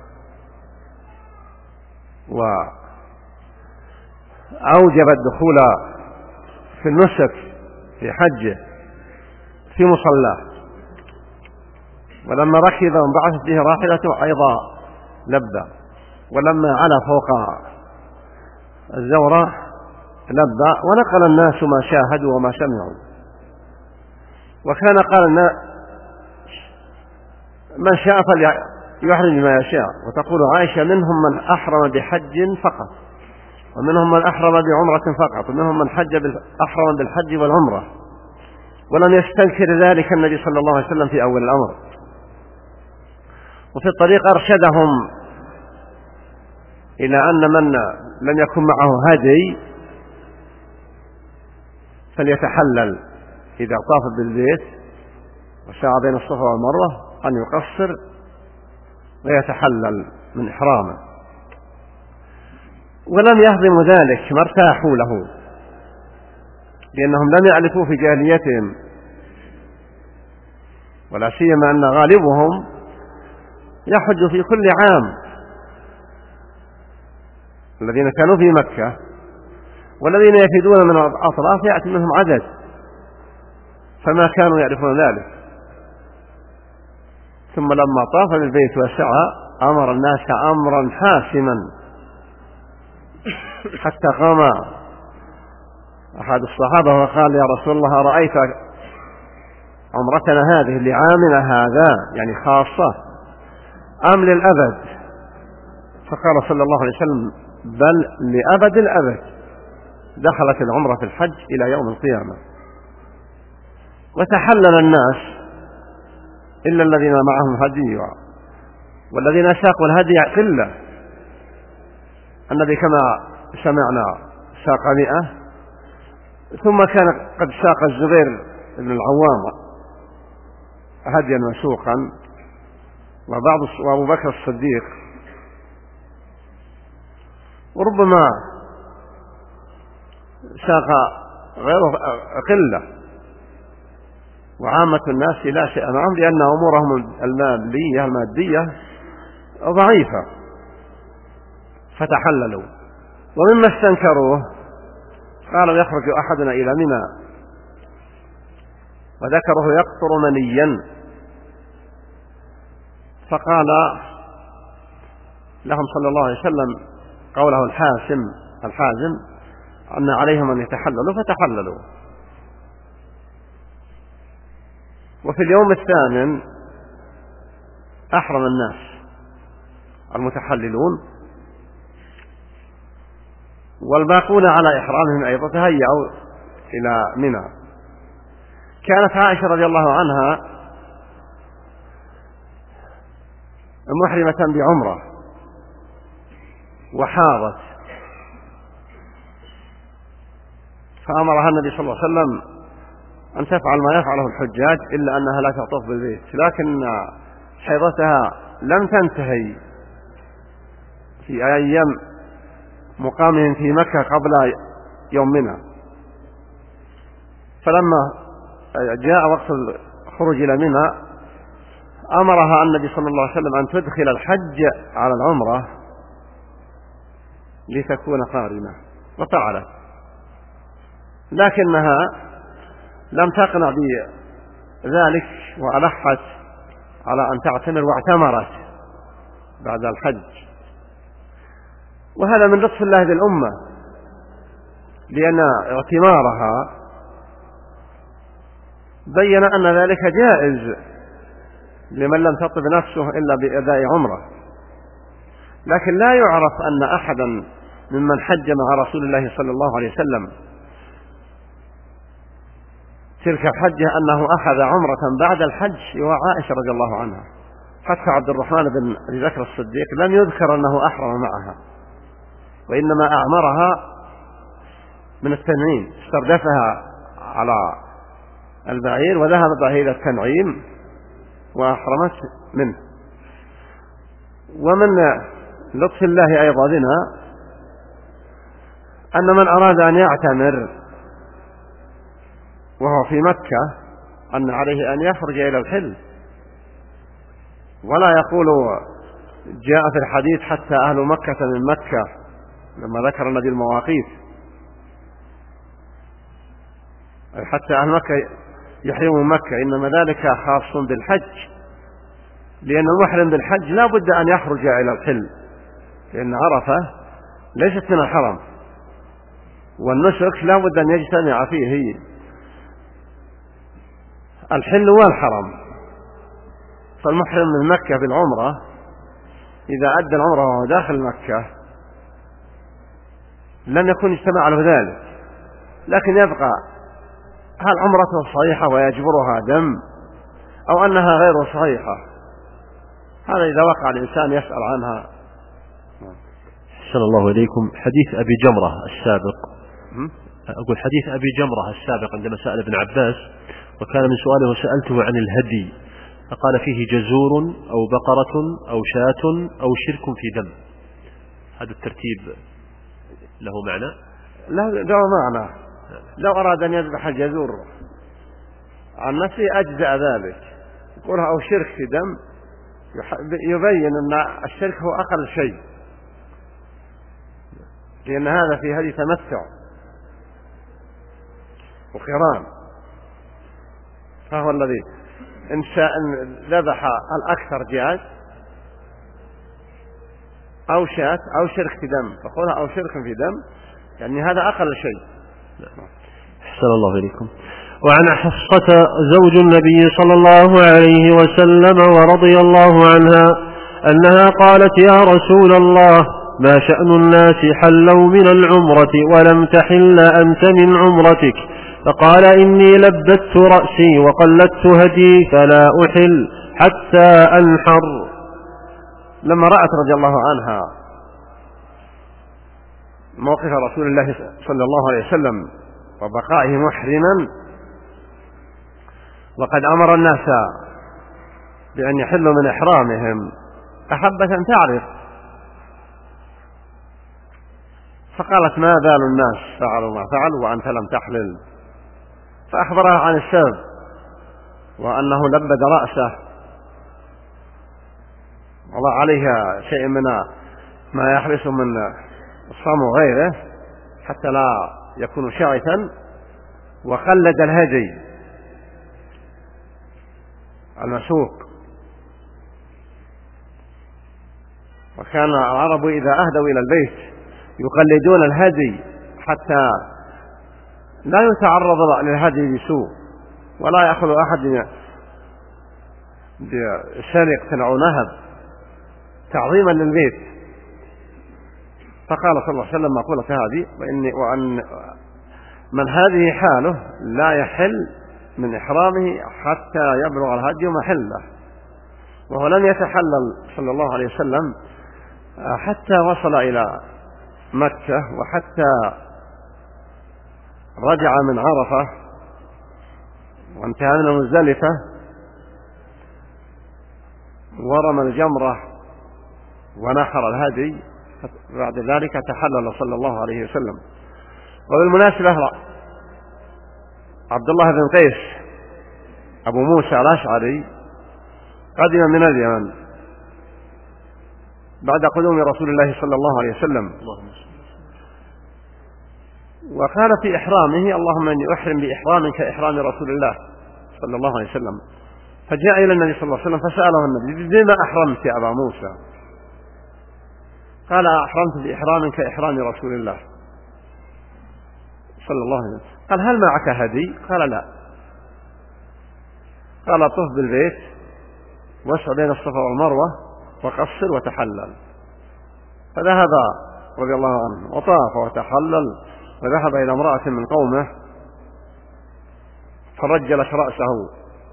وأوجب الدخول في النسك في حجه في مصلاه. ولما ركب وانبعثت به راحلته أيضا لبى، ولما علا فوق الزورة لبى، ونقل الناس ما شاهدوا وما سمعوا. وكان قال من شاء فليحرم ما يشاء. وتقول عائشة: منهم من أحرم بحج فقط، ومنهم من أحرم بعمرة فقط، ومنهم من حج أحرم بالحج والعمرة، ولم يستنكر ذلك النبي صلى الله عليه وسلم في أول الأمر. وفي الطريق أرشدهم إلى أن من لم يكن معه هدي فليتحلل إذا طاف بالبيت وسعى بين الصفا والمروة أن يقصر ويتحلل من إحرامه. ولم يهضموا ذلك، ما ارتاحوا له، لأنهم لم يعرفوا في جاهليتهم، ولا سيما أن غالبهم يحج في كل عام، الذين كانوا في مكة والذين يفيدون من الأطراف يأتي منهم عدد، فما كانوا يعرفون ذلك. ثم لما طاف بالبيت وسعى أمر الناس أمرا حاسما، حتى قام أحد الصحابة وقال: يا رسول الله، رأيت عمرتنا هذه لعامنا هذا يعني خاصة أم للأبد؟ فقال صلى الله عليه وسلم: بل لأبد الأبد، دخلت العمرة في الحج إلى يوم القيامة. وتحلل الناس إلا الذين معهم هدي، والذين ساقوا الهدي قلة. النبي كما سمعنا ساق مئة، ثم كان قد ساق الزبير بن العوام هديا مسوقا، وبعض وأبو بكر الصديق، وربما ساق غير قلة. وعامة الناس لا شيء معهم لأن أمورهم المالية المادية ضعيفة، فتحللوا. ومما استنكروه قالوا يخرج أحدنا إلى منى وذكره يقطر منيا، فقال لهم صلى الله عليه وسلم قوله الحاسم الحازم أن عليهم أن يتحللوا فتحللوا. وفي اليوم الثامن أحرم الناس المتحللون، والباقون على إحرامهم أيضا تهيأوا إلى منى. كانت عائشة رضي الله عنها محرمة بعمرة وحاضت، فأمرها النبي صلى الله عليه وسلم أن تفعل ما يفعله الحجاج إلا أنها لا تطوف بالبيت، لكن حيضتها لم تنتهي في أيام مقامهم في مكة قبل يوم منى. فلما جاء وقت الخروج إلى منى أمرها النبي صلى الله عليه وسلم أن تدخل الحج على العمرة لتكون قارنة، وفعلت، لكنها لم تقنع بذلك وألحت على أن تعتمر واعتمرت بعد الحج. وهذا من لطف الله بالأمة، لأن اعتمارها بين أن ذلك جائز لمن لم تطب نفسه إلا بأداء عمره، لكن لا يعرف أن أحدا ممن حج مع رسول الله صلى الله عليه وسلم تلك الحجة أنه أخذ عمرة بعد الحج سوى عائشة رضي الله عنها. حتى عبد الرحمن بن أبي بكر الصديق لم يذكر أنه أحرم معها، وإنما أعمرها من التنعيم، استردفها على البعير وذهب بها إلى التنعيم وأحرمت منه. ومن لطف الله أيضا بنا أن من أراد أن يعتمر وهو في مكة أن عليه أن يخرج إلى الحل، ولا يقول جاء في الحديث حتى أهل مكة من مكة لما ذكر النبي المواقيت، حتى أهل مكة يحرموا من مكة، إنما ذلك خاص بالحج، لأن المحرم بالحج لا بد أن يخرج إلى الحل، لأن عرفة ليست من الحرم، والنسك لا بد أن يجتمع فيه الحل والحرم. فالمحرم من مكة بالعمرة إذا أدى العمرة وهو داخل مكة لن يكون اجتمع له ذلك، لكن يبقى هل عمرته صحيحة ويجبرها دم أو أنها غير صحيحة، هذا إذا وقع الإنسان يسأل عنها. أحسن الله إليكم. حديث أبي جمرة السابق، أقول حديث أبي جمرة السابق عندما سأل ابن عباس وكان من سؤاله وسألته عن الهدي فقال فيه جزور أو بقرة أو شاة أو شرك في دم، هذا الترتيب له معنى؟ لا له معنى. لو أراد أن يذبح الجزور عن نفسه أجزأ ذلك، يقولها أو شرك في دم يبين أن الشرك هو أقل شيء، لأن هذا في هذه تمتع وقران، فهو الذي إن شاء ذبح الأكثر جاز أو شاة أو شرك في دم، فقولها أو شرك في دم يعني هذا أقل شيء. أحسن الله إليكم. وعن حفصة زوج النبي صلى الله عليه وسلم ورضي الله عنها أنها قالت يا رسول الله ما شأن الناس حلوا من العمرة ولم تحل أنت من عمرتك؟ فقال إني لبدت رأسي وقلدت هدي فلا أحل حتى أنحر. لما رأت رضي الله عنها موقف رسول الله صلى الله عليه وسلم وبقائه محرما وقد أمر الناس بأن يحلوا من إحرامهم أحبت أن تعرف، فقالت ما بال الناس فعلوا ما فعلوا وأنت لم تحلل، فأخبرها عن السبب وأنه لبد رأسه وضع عليها شيء من ما يحبس من الصم وغيره حتى لا يكون شعثا، وخلد الهدي المسوق. وكان العرب إذا أهدوا إلى البيت يقلدون الهدي حتى لا يتعرض للهدي بسوء، ولا يأخذ أحد بسرقة أو نهب تعظيما للبيت. فقال صلى الله عليه وسلم مقولة هذه: وإني وأن من هذه حاله لا يحل من إحرامه حتى يبلغ الهدي محله. وهو لم يتحلل صلى الله عليه وسلم حتى وصل إلى مكة، وحتى رجع من عرفة وانتهى من مزدلفة ورمى الجمرة ونحر الهدي، بعد ذلك تحلل صلى الله عليه وسلم. وبالمناسبة عبد الله بن قيس أبو موسى الأشعري قدم من اليمن بعد قدوم رسول الله صلى الله عليه وسلم، وقال في إحرامه: اللهم إني أحرم بإحرام كإحرام رسول الله صلى الله عليه وسلم. فجاء إلى النبي صلى الله عليه وسلم فسأله النبي: بما أحرمت يا أبا موسى؟ قال: أحرمت بإحرام كإحرام رسول الله صلى الله عليه وسلم. قال: هل معك هدي؟ قال: لا. قال: طف بالبيت واسع بين الصفا والمروة وقصر وتحلل. فذهب رضي الله عنه وطاف وتحلل، وذهب إلى امرأة من قومه فرجلت رأسه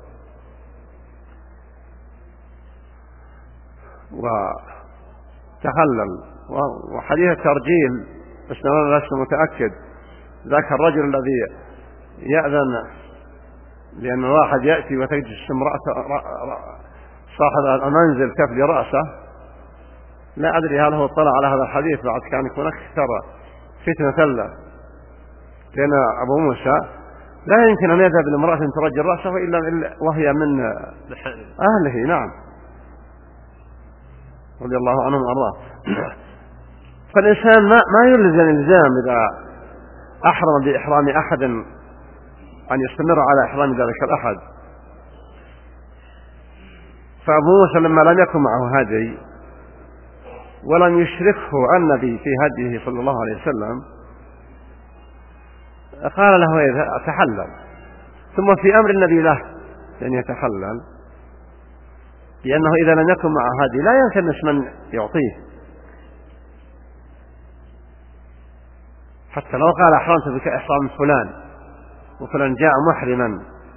وتحلل. وحديث الترجيل بس أنا لست متأكد، ذاك الرجل الذي يأذن لأن واحد يأتي وتجلس امرأة صاحب المنزل تفلي رأسه، لا أدري هل هو اطلع على هذا الحديث بعد كان يكون أكثر فتنة له، لأن أبو موسى لا يمكن أن يذهب لامرأة ترجل رأسه إلا وهي من أهله. نعم، رضي الله عنهم وأرضاه. فالإنسان ما ما يلزم الإلزام إذا أحرم بإحرام أحد أن يستمر على إحرام ذلك الأحد. فأبو موسى لما لم يكن معه هدي ولم يشركه النبي في هديه صلى الله عليه وسلم قال له: تحلل. ثم في أمر النبي له أن يتحلل، لأنه إذا لم يكن معه هدي لا يلتمس من يعطيه، حتى لو قال: أحرمت بك إحرام فلان وفلان جاء محرما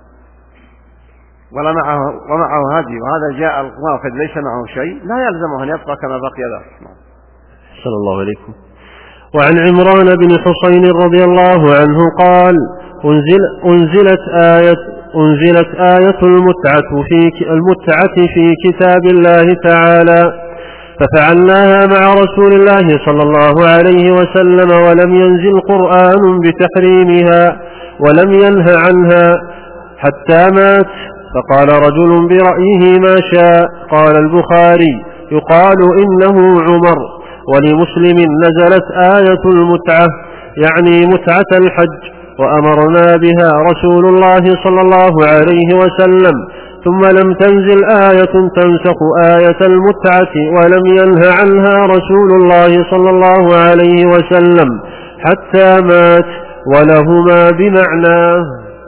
ولا معه ومعه هدي، وهذا جاء الوافد ليس معه شيء، لا يلزمه أن يبقى كما بقي ذلك. صلى الله عليكم. وعن عمران بن حصين رضي الله عنه قال: أنزل أنزلت آية أنزلت آية المتعة في المتعة في كتاب الله تعالى، ففعلناها مع رسول الله صلى الله عليه وسلم، ولم ينزل قرآن بتحريمها ولم ينه عنها حتى مات. فقال رجل برأيه ما شاء. قال البخاري: يقال إنه عمر. ولمسلم: نزلت آية المتعة يعني متعة الحج، وأمرنا بها رسول الله صلى الله عليه وسلم، ثم لم تنزل آية تنسخ آية المتعة ولم ينه عنها رسول الله صلى الله عليه وسلم حتى مات، ولهما بمعناه.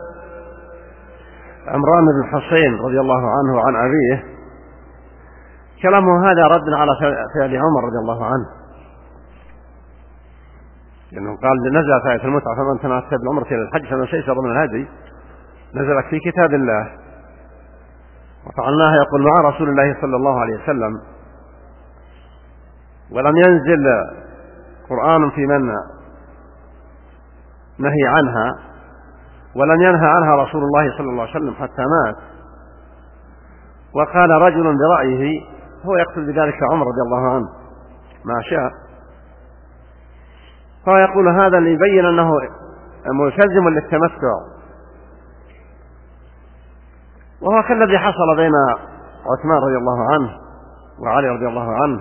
عمران بن حصين رضي الله عنه عن أبيه كلامه هذا رد على فعل عمر رضي الله عنه، لأنه قال: نزلت آية المتعة فمن تمتع بالعمرة إلى الحج فمن استيسر من الهدي، نزلت في كتاب الله وفعلناها يقول مع رسول الله صلى الله عليه وسلم، ولم ينزل قرآن في من نهي عنها ولم ينهى عنها رسول الله صلى الله عليه وسلم حتى مات. وقال رجل برأيه، هو يقصد بذلك عمر رضي الله عنه ما شاء، فهو يقول هذا ليبين أنه ملتزم للتمتع وهو كالذي حصل بين عثمان رضي الله عنه وعلي رضي الله عنه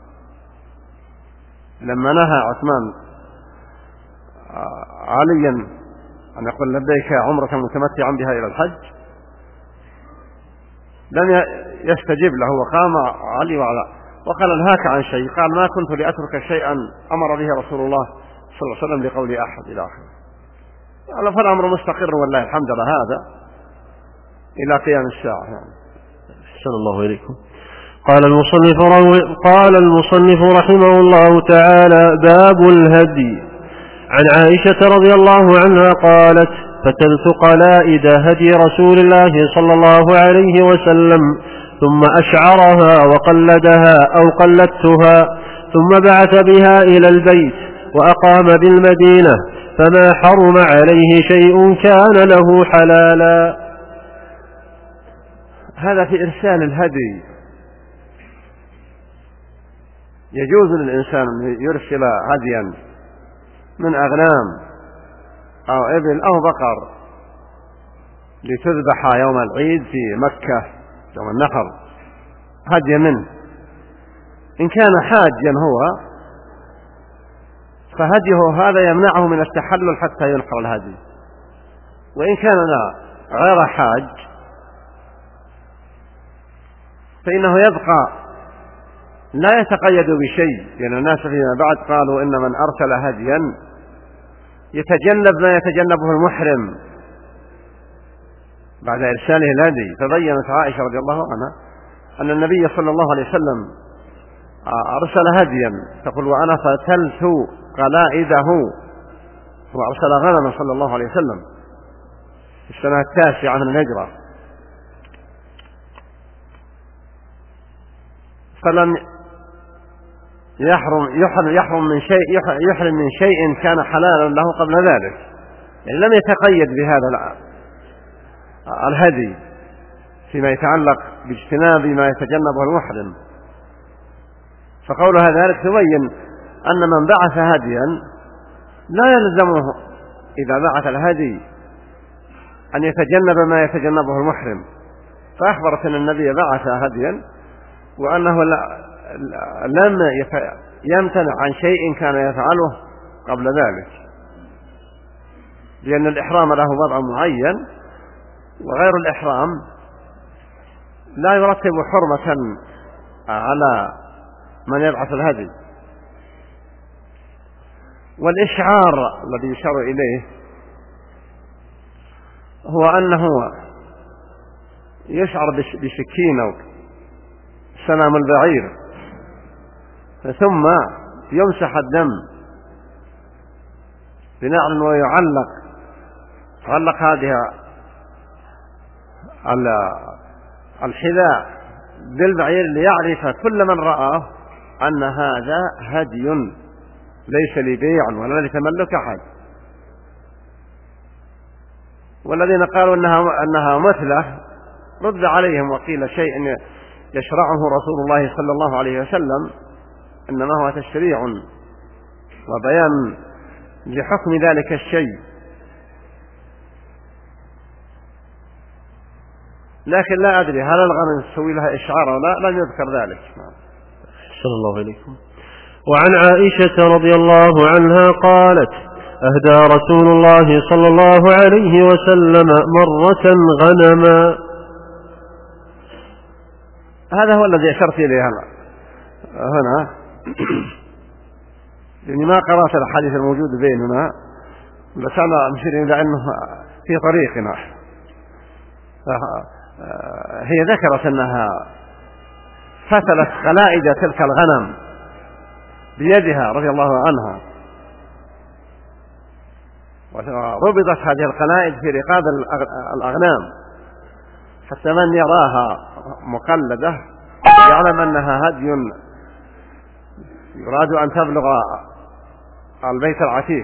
لما نهى عثمان عليا أن يقول لبيك عمرة متمتعا بها إلى الحج، لم يستجب له، وقام علي وعلى وقال انهاك عن شيء، قال ما كنت لأترك شيئا أمر به رسول الله صلى الله عليه وسلم لقول أحد إلى آخره. يعني فالأمر مستقر والله الحمد لله هذا إلى قيام الساعة. يعني. أحسن الله إليكم. قال المصنف قال المصنف رحمه الله تعالى: باب الهدي. عن عائشة رضي الله عنها قالت: فتلت قلائد هدي رسول الله صلى الله عليه وسلم ثم أشعرها وقلدها أو قلدتها ثم بعث بها إلى البيت وأقام بالمدينة، فما حرم عليه شيء كان له حلالا. هذا في إرسال الهدي. يجوز للإنسان أن يرسل هديا من أغنام أو إبل أو بقر لتذبح يوم العيد في مكة يوم النحر، هدي منه. إن كان حاجا هو فهديه هذا يمنعه من التحلل حتى ينحر الهدي، وإن كان غير حاج فإنه يبقى لا يتقيد بشيء، لأن الناس فيما بعد قالوا إن من أرسل هديا يتجنب ما يتجنبه المحرم بعد إرساله الهدي. فبينت عائشة رضي الله عنها أن النبي صلى الله عليه وسلم أرسل هديا، تقول: وأنا فتلت قلائده، وأرسل غنما صلى الله عليه وسلم في السنة التاسعة من الهجرة، فلم يحرم يحرم من شيء يحرم من شيء كان حلالا له قبل ذلك، يعني لم يتقيد بهذا الهدي فيما يتعلق باجتناب ما يتجنبه المحرم. فقولها ذلك تبين أن من بعث هديا لا يلزمه إذا بعث الهدي أن يتجنب ما يتجنبه المحرم، فأخبرت أن النبي بعث هديا وأنه لم يمتنع عن شيء كان يفعله قبل ذلك، لأن الإحرام له وضع معين، وغير الإحرام لا يرتب حرمة على من يبعث الهدي. والإشعار الذي يشار إليه هو أنه يشعر بسكينة سنام البعير ثم يمسح الدم بنعل ويعلق تعلق هذه الحذاء بالبعير ليعرف كل من رآه أن هذا هدي ليس لبيع ولا لتملك أحد. والذين قالوا أنها, أنها مثلة رد عليهم وقيل شيء يشرعه رسول الله صلى الله عليه وسلم إنما هو تشريع وبيان لحكم ذلك الشيء، لكن لا أدري هل الغنم تسوي لها إشعار ولا، لم يذكر ذلك. صلى الله عليكم. وعن عائشة رضي الله عنها قالت: أهدى رسول الله صلى الله عليه وسلم مرة غنما. هذا هو الذي أشرت إليه هنا، لأني ما قرأت الحديث الموجود بيننا، بس أنا أمشي إلى أنه في طريقنا. هي ذكرت أنها فتلت قلائد تلك الغنم بيدها رضي الله عنها، وربطت هذه القلائد في رقاب الأغنام حتى من يراها مقلدة يعلم أنها هدي يراد أن تبلغ البيت العتيق.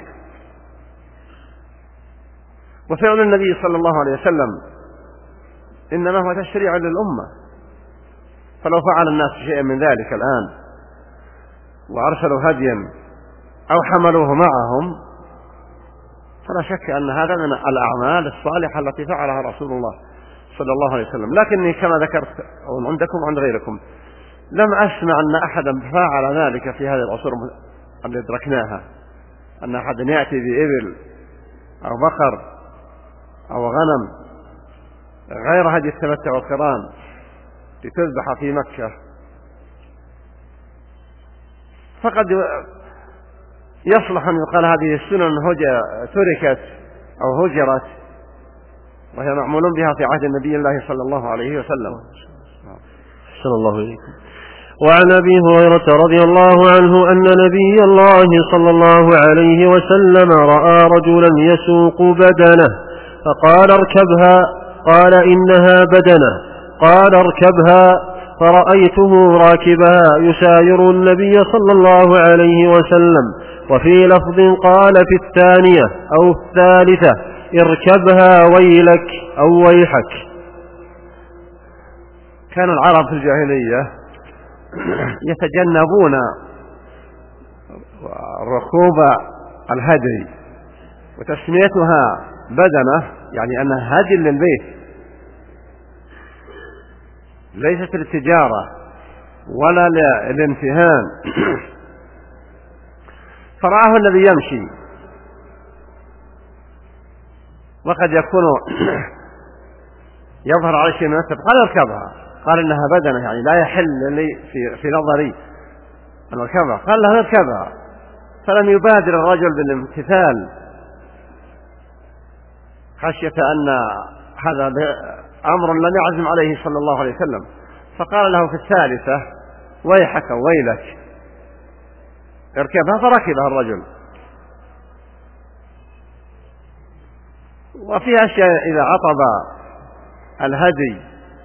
وفعل النبي صلى الله عليه وسلم إنما هو تشريع للأمة، فلو فعل الناس شيئا من ذلك الآن وأرسلوا هديا أو حملوه معهم فلا شك أن هذا من الأعمال الصالحة التي فعلها رسول الله صلى الله عليه وسلم. لكني كما ذكرت أو عندكم وعند غيركم لم أسمع أن أحدا فعل ذلك في هذه العصور التي أدركناها، أن أحدا يأتي بإبل أو بقر أو غنم غير هدي التمتع والقران لتذبح في مكة. فقد يصلح أن يقال هذه السنن تركت أو هجرت وهي معمول بها في عهد النبي الله صلى الله عليه وسلم. صلى الله عليه وسلم. وعن أبي هريرة رضي الله عنه أن نبي الله صلى الله عليه وسلم رأى رجلا يسوق بدنه فقال اركبها، قال إنها بدنه، قال اركبها، فرأيته راكبها يساير النبي صلى الله عليه وسلم. وفي لفظ قال في الثانية أو الثالثة اركبها ويلك أو ويحك. كان العرب في الجاهلية يتجنبون ركوب الهدي، وتسميتها بدنة يعني أنها هدي للبيت ليست للتجارة ولا للانتهان. فرآه النبي يمشي وقد يكون يظهر على شيء من السبب، قال اركبها، قال إنها بدنة يعني لا يحل لي في, في نظري أن اركبها، قال له اركبها. فلم يبادر الرجل بالامتثال خشية أن هذا أمر لم يعزم عليه صلى الله عليه وسلم، فقال له في الثالثة ويحك ويلك اركبها، فركبها الرجل. وفي أشياء إذا عطب الهدي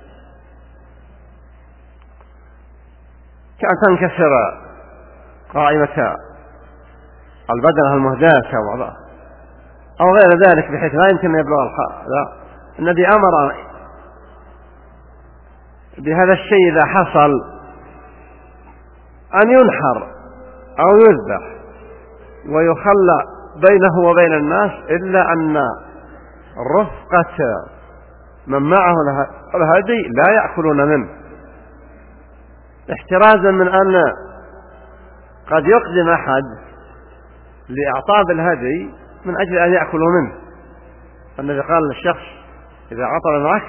كأن تنكسر قائمة البدنة المهداة أو غير ذلك بحيث لا يمكن أن يبلغ الحق. لا، الذي أمر بهذا الشيء إذا حصل أن ينحر أو يذبح ويخلى بينه وبين الناس، إلا أن رفقة من معه الهدي لا يأكلون منه، احترازا من أن قد يقدم أحد لإعطاب الهدي من أجل أن يأكلوا منه. النبي قال للشخص إذا عطل معك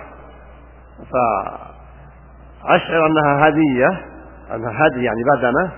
فأشعر أنها هدية، أنها هدي يعني بدنة،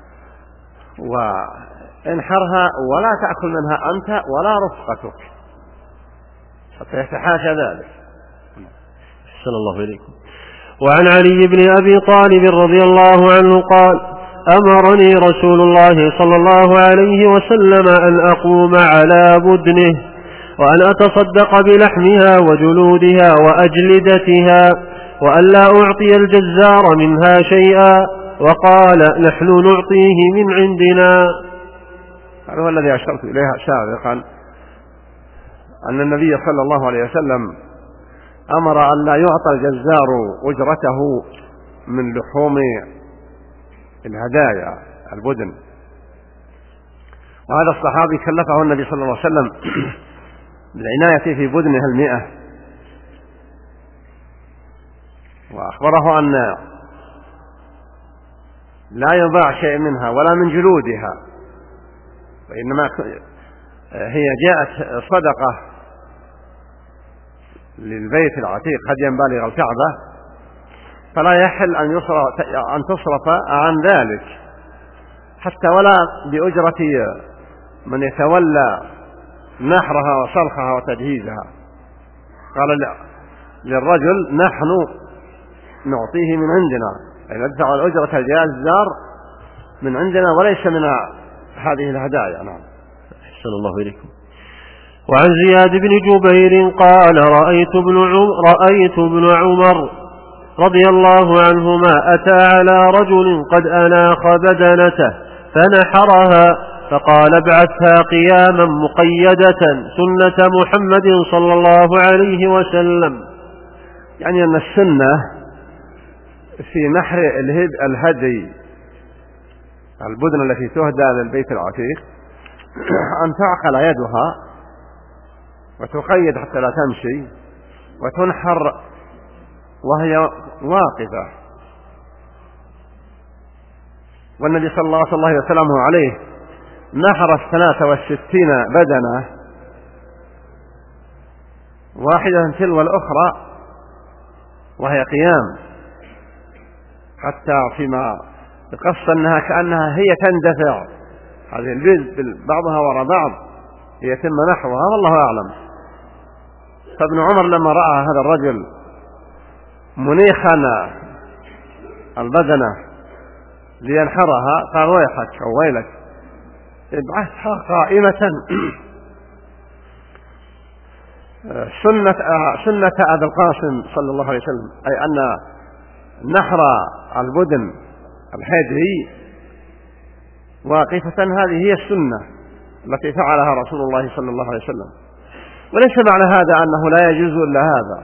وانحرها ولا تأكل منها أنت ولا رفقتك حتى يتحاشى ذلك. صلى الله عليكم. وعن علي بن أبي طالب رضي الله عنه قال أمرني رسول الله صلى الله عليه وسلم أن أقوم على بدنه وأن أتصدق بلحمها وجلودها وأجلدتها وأن لا أعطي الجزار منها شيئا، وقال نحن نعطيه من عندنا. هذا هو الذي أشرت إليها سابقا، أن النبي صلى الله عليه وسلم أمر أن لا يعطى الجزار أجرته من لحوم الهدايا البدن. وهذا الصحابي كلفه النبي صلى الله عليه وسلم بالعناية في بدنها المئة، وأخبره أن لا يضاع شيء منها ولا من جلودها، وإنما هي جاءت صدقة للبيت العتيق هديا بالغ الكعبة، فلا يحل أن يصرف أن تصرف عن ذلك حتى ولا بأجرة من يتولى نحرها وصلخها وتجهيزها. قال للرجل نحن نعطيه من عندنا، أي ندفع الأجرة الجزار من عندنا وليس من هذه الهدايا. نعم. أحسن الله إليكم. وعن زياد بن جبير قال رأيت ابن عمر, رأيت ابن عمر رضي الله عنهما أتى على رجل قد أناخ بدنته فنحرها فقال ابعثها قياما مقيدة سنة محمد صلى الله عليه وسلم. يعني أن السنة في نحر الهدي البدن التي تهدى للبيت العتيق أن تعقل يدها وتقيد حتى لا تمشي، وتنحر وهي واقفة، والنبي صلى الله عليه وسلم عليه نحر الثلاثة والستين بدنة واحدة تلو الأخرى وهي قيام، حتى فيما قص أنها كأنها هي تندفع، هذه البيض بعضها وراء بعض يتم نحوها والله أعلم. فابن عمر لما رأى هذا الرجل منيخا البدنة لينحرها قال ويحك أو ويلك ابعثها قائمة سنة سنة أبي القاسم صلى الله عليه وسلم، أي أن نحر البدن الهدي واقفة هذه هي السنة التي فعلها رسول الله صلى الله عليه وسلم. وليس معنى هذا أنه لا يجوز إلا هذا،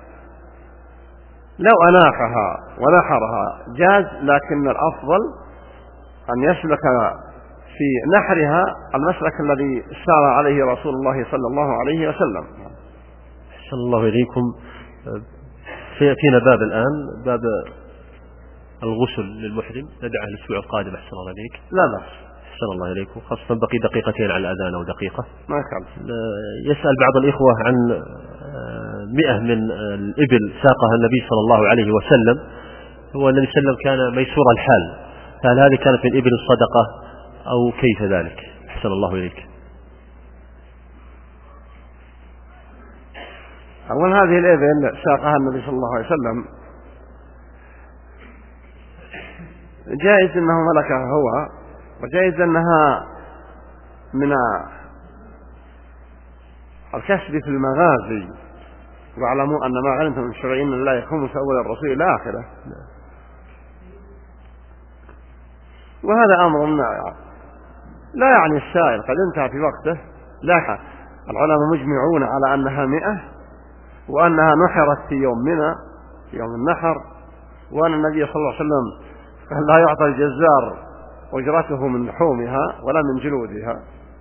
لو أناخها ونحرها جاز، لكن الأفضل أن يسلك في نحرها المسلك الذي سار عليه رسول الله صلى الله عليه وسلم. أحسن الله إليكم. سيأتينا باب الآن، باب الغسل للمحرم، ندعه الأسبوع القادم. أحسن الله إليك. لا بأس. أحسن الله إليكم. خاصة بقي دقيقتين على الأذان أو دقيقة. ما كان. يسأل بعض الإخوة عن مئة من الإبل ساقها النبي صلى الله عليه وسلم، هو النبي صلى الله عليه وسلم كان ميسور الحال، فهل هذه كانت من إبل الصدقة أو كيف ذلك؟ أحسن الله إليك. أول هذه الإبل ساقها النبي صلى الله عليه وسلم جائز أنه ملكها هو، وجائز أنها من الكسب في المغازي، واعلموا أن ما غنمتم من شيء من الله يخمس أول الرسول إلى آخره. وهذا أمر لا يعني السائل قد انتهى في وقته، لا، العلماء مجمعون على أنها مئة، وأنها نحرت في يوم منى في يوم النحر، وأن النبي صلى الله عليه وسلم لا يعطى الجزار أجرته من لحومها ولا من جلودها.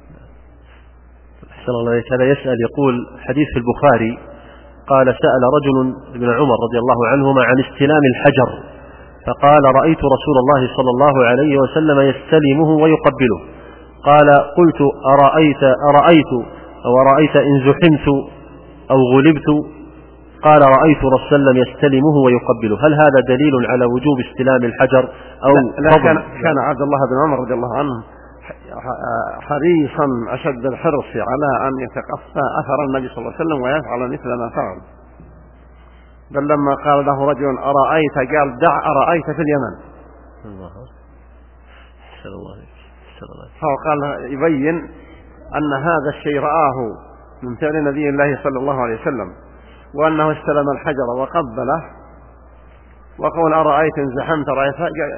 أحسن الله إليك. هذا يسأل يقول حديث في البخاري قال سأل رجل ابن عمر رضي الله عنهما عن استلام الحجر، فقال رأيت رسول الله صلى الله عليه وسلم يستلمه ويقبله، قال قلت أرأيت أرأيت أو أرأيت إن زحمت أو غلبت، قال رأيت رسول الله يستلمه ويقبله. هل هذا دليل على وجوب استلام الحجر أو لا, لا كان, كان عبد الله بن عمر رضي الله عنه حريصا أشد الحرص على أن يتقفى أثر النبي صلى الله عليه وسلم ويفعل مثل ما فعل، بل لما قال له رجل أرأيت قال دع أرأيت في اليمن. الله الله الله. فقال يبين أن هذا الشيء رآه من فعل نبي الله صلى الله عليه وسلم، وأنه استلم الحجر وقبله، وقول أرأيت إن زحمت رأيت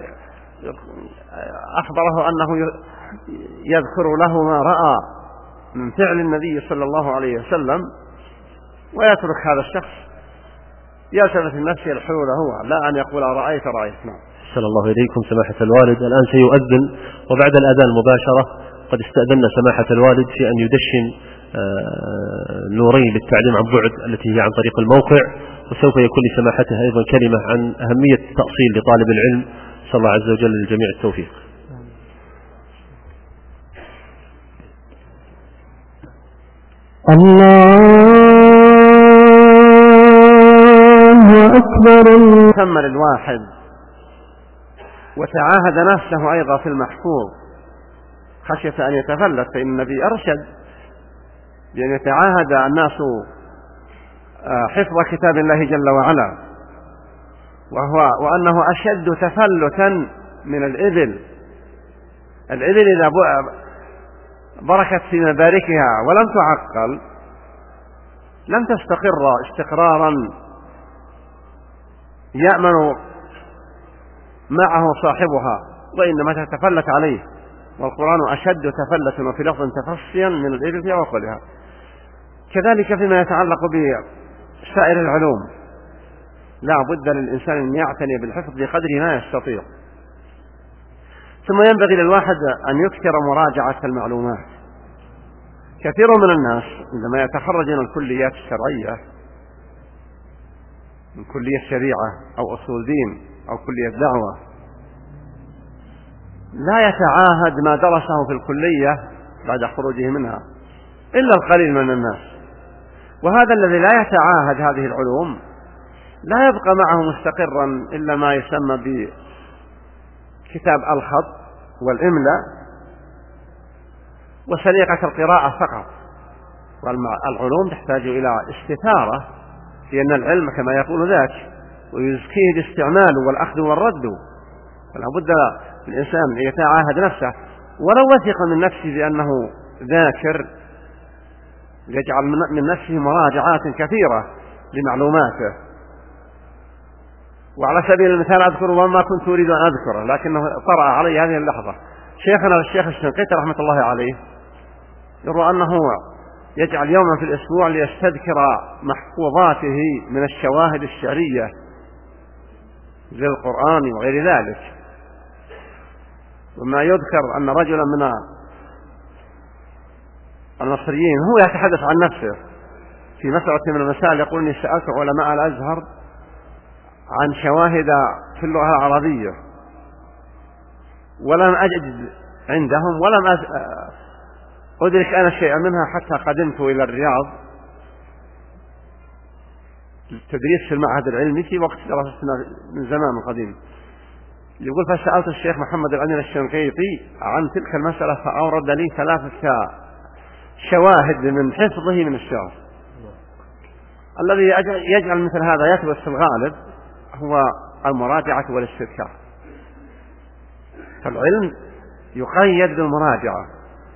أخبره أنه يذكر له ما رأى من فعل النبي صلى الله عليه وسلم، ويترك هذا الشخص يلتفت النفس الحلول هو، لا أن يقول أرأيت رأيت. نعم. أحسن الله إليكم سماحة الوالد. الآن سيؤذن، وبعد الأذان مباشرة قد استأذنا سماحة الوالد في أن يدشن نورين للتعليم عن بعد التي هي عن طريق الموقع، وسوف يكون لسماحته أيضا كلمة عن أهمية التأصيل لطالب العلم. صلى الله عز وجل للجميع التوفيق. الله أكبر. ثم الواحد وتعاهد نفسه أيضا في المحفوظ خشية أن يتفلت، فإن النبي أرشد بأن يتعاهد الناس حفظ كتاب الله جل وعلا، وهو وأنه أشد تفلتا من الإبل. الإبل إذا بركت في مباركها ولم تعقل لم تستقر استقرارا يأمن معه صاحبها، وإنما تتفلت عليه، والقرآن أشد تفلتا وفي لفظ تفصيا من الإبل في عقلها. كذلك فيما يتعلق بسائر العلوم لا بد للإنسان أن يعتني بالحفظ بقدر ما يستطيع. ثم ينبغي للواحد أن يكثر مراجعة المعلومات. كثير من الناس عندما يتخرج من الكليات الشرعية من كلية شريعة أو أصول دين أو كلية دعوة لا يتعاهد ما درسه في الكلية بعد خروجه منها إلا القليل من الناس. وهذا الذي لا يتعاهد هذه العلوم لا يبقى معه مستقرا إلا ما يسمى بكتاب الخط والإملاء وسليقة القراءة فقط. والعلوم تحتاج إلى استثارة، لأن العلم كما يقول ذاك ويزكيه الاستعمال والأخذ والرد، فلا بد الإنسان أن يتعاهد نفسه ولو وثق من نفسه بأنه ذاكر، يجعل من نفسه مراجعات كثيرة لمعلوماته. وعلى سبيل المثال أذكر وما كنت أريد أن أذكره لكنه طرأ علي هذه اللحظة. شيخنا الشيخ الشنقيطي رحمة الله عليه يروى أنه يجعل يوما في الأسبوع ليستذكر محفوظاته من الشواهد الشعرية للقرآن وغير ذلك. وما يذكر أن رجلا من المصريين هو يتحدث عن نفسه في مسألة من المسائل يقول إني سألت علماء الأزهر عن شواهد في اللغة العربية ولم أجد عندهم ولم أدرك أنا شيئا منها حتى قدمت إلى الرياض للتدريس في المعهد العلمي في وقت دراستنا من زمان قديم. يقول فسألت الشيخ محمد الأمين الشنقيطي عن تلك المسألة فأورد لي ثلاثة شواهد من حفظه من الشعر. الذي يجعل مثل هذا يثبت في الغالب هو المراجعة والاستذكار. فالعلم يقيد بالمراجعة.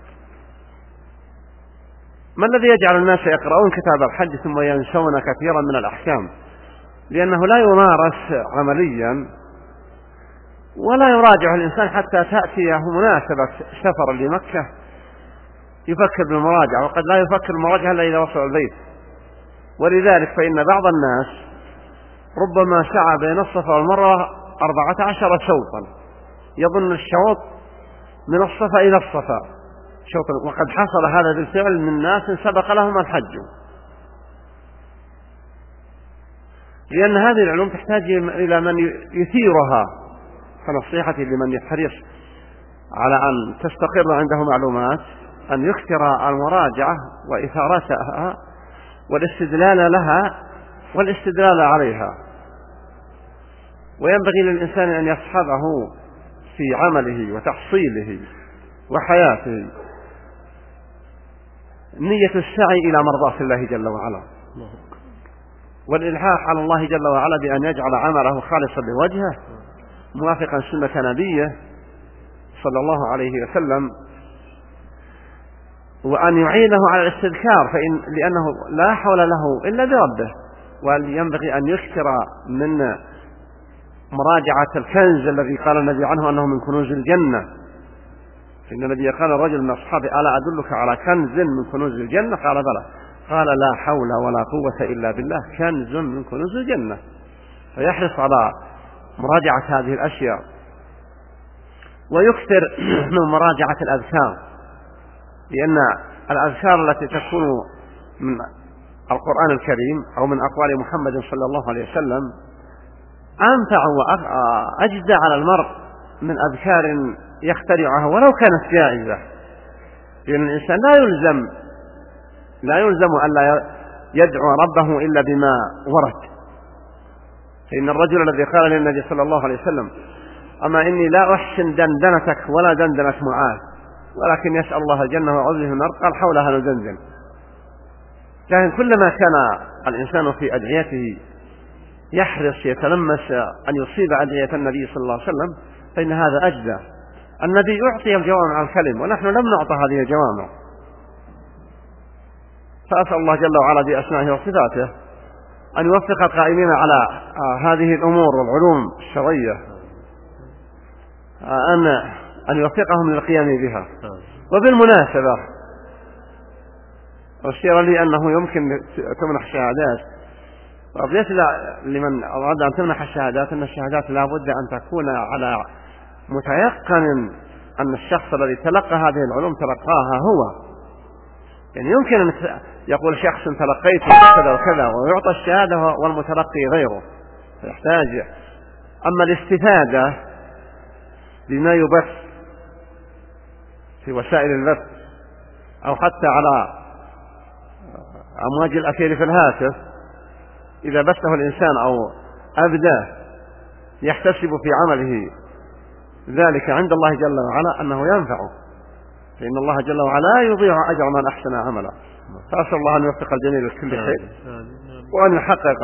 ما الذي يجعل الناس يقرؤون كتاب الحج ثم ينسون كثيرا من الأحكام؟ لأنه لا يمارس عمليا ولا يراجع الإنسان حتى تأتيه مناسبة سفر لمكة يفكر بالمراجعة، وقد لا يفكر بالمراجعة إلا إذا وصل البيت. ولذلك فإن بعض الناس ربما سعى بين الصفا والمروة أربعة عشر شوطا يظن الشوط من الصفا إلى الصفا شوطا، وقد حصل هذا بالفعل من ناس سبق لهم الحج. لأن هذه العلوم تحتاج إلى من يثيرها، فنصيحتي لمن يحرص على أن تستقر عنده معلومات أن يكثر المراجعة وإثارتها والاستدلال لها والاستدلال عليها. وينبغي للإنسان أن يصحبه في عمله وتحصيله وحياته نية السعي إلى مرضاة الله جل وعلا، والإلحاح على الله جل وعلا بأن يجعل عمله خالصا لوجهه موافقا سنة نبيه صلى الله عليه وسلم، وأن يعينه على الاستذكار فإن لأنه لا حول له إلا بربه. وينبغي أن يكثر من مراجعة الكنز الذي قال النبي عنه أنه من كنوز الجنة. إن النبي قال الرجل من أصحابه ألا أدلك على كنز من كنوز الجنة؟ قال بلى. قال لا حول ولا قوة إلا بالله، كنز من كنوز الجنة. فيحرص على مراجعة هذه الأشياء ويكثر من مراجعة الأذكار، لأن الأذكار التي تكون من القرآن الكريم أو من أقوال محمد صلى الله عليه وسلم أنفع وأجدى على المرء من أذكار يخترعها ولو كانت جائزة. لأن الإنسان لا يلزم لا يلزم أن لا يدعو ربه إلا بما ورد. فإن الرجل الذي قال للنبي صلى الله عليه وسلم أما إني لا أحسن دندنتك ولا دندنة معاذ ولكن يسأل الله الجنة وأعوذ به من النار، قال حولها ندندن. لكن كلما كان الإنسان في أدعيته يحرص يتلمس أن يصيب أدعية النبي صلى الله عليه وسلم فإن هذا أجدى. النبي يعطي الجوامع الكلم ونحن لم نعطى هذه الجوامع. فأسأل الله جل وعلا بأسمائه وصفاته أن يوفق القائمين على هذه الأمور والعلوم الشرعية أن أن يوفقهم للقيام بها. وبالمناسبة أشير لي أنه يمكن تمنح شهادات، وأضيت لمن أراد أن تمنح الشهادات أن الشهادات لا بد أن تكون على متيقن أن الشخص الذي تلقى هذه العلوم تلقاها هو، يعني يمكن أن يقول شخص تلقيت كذا وكذا ويعطى الشهادة والمتلقي غيره، فيحتاج. أما الاستفادة بما يبث في وسائل البث أو حتى على أمواج الأثير في الهاتف، إذا بثه الإنسان أو أبداه يحتسب في عمله ذلك عند الله جل وعلا أنه ينفعه، فإن الله جل وعلا لا يضيع أجر من أحسن عملا. فأسأل الله أن يوفق الجميع لكل خير، وأن يحقق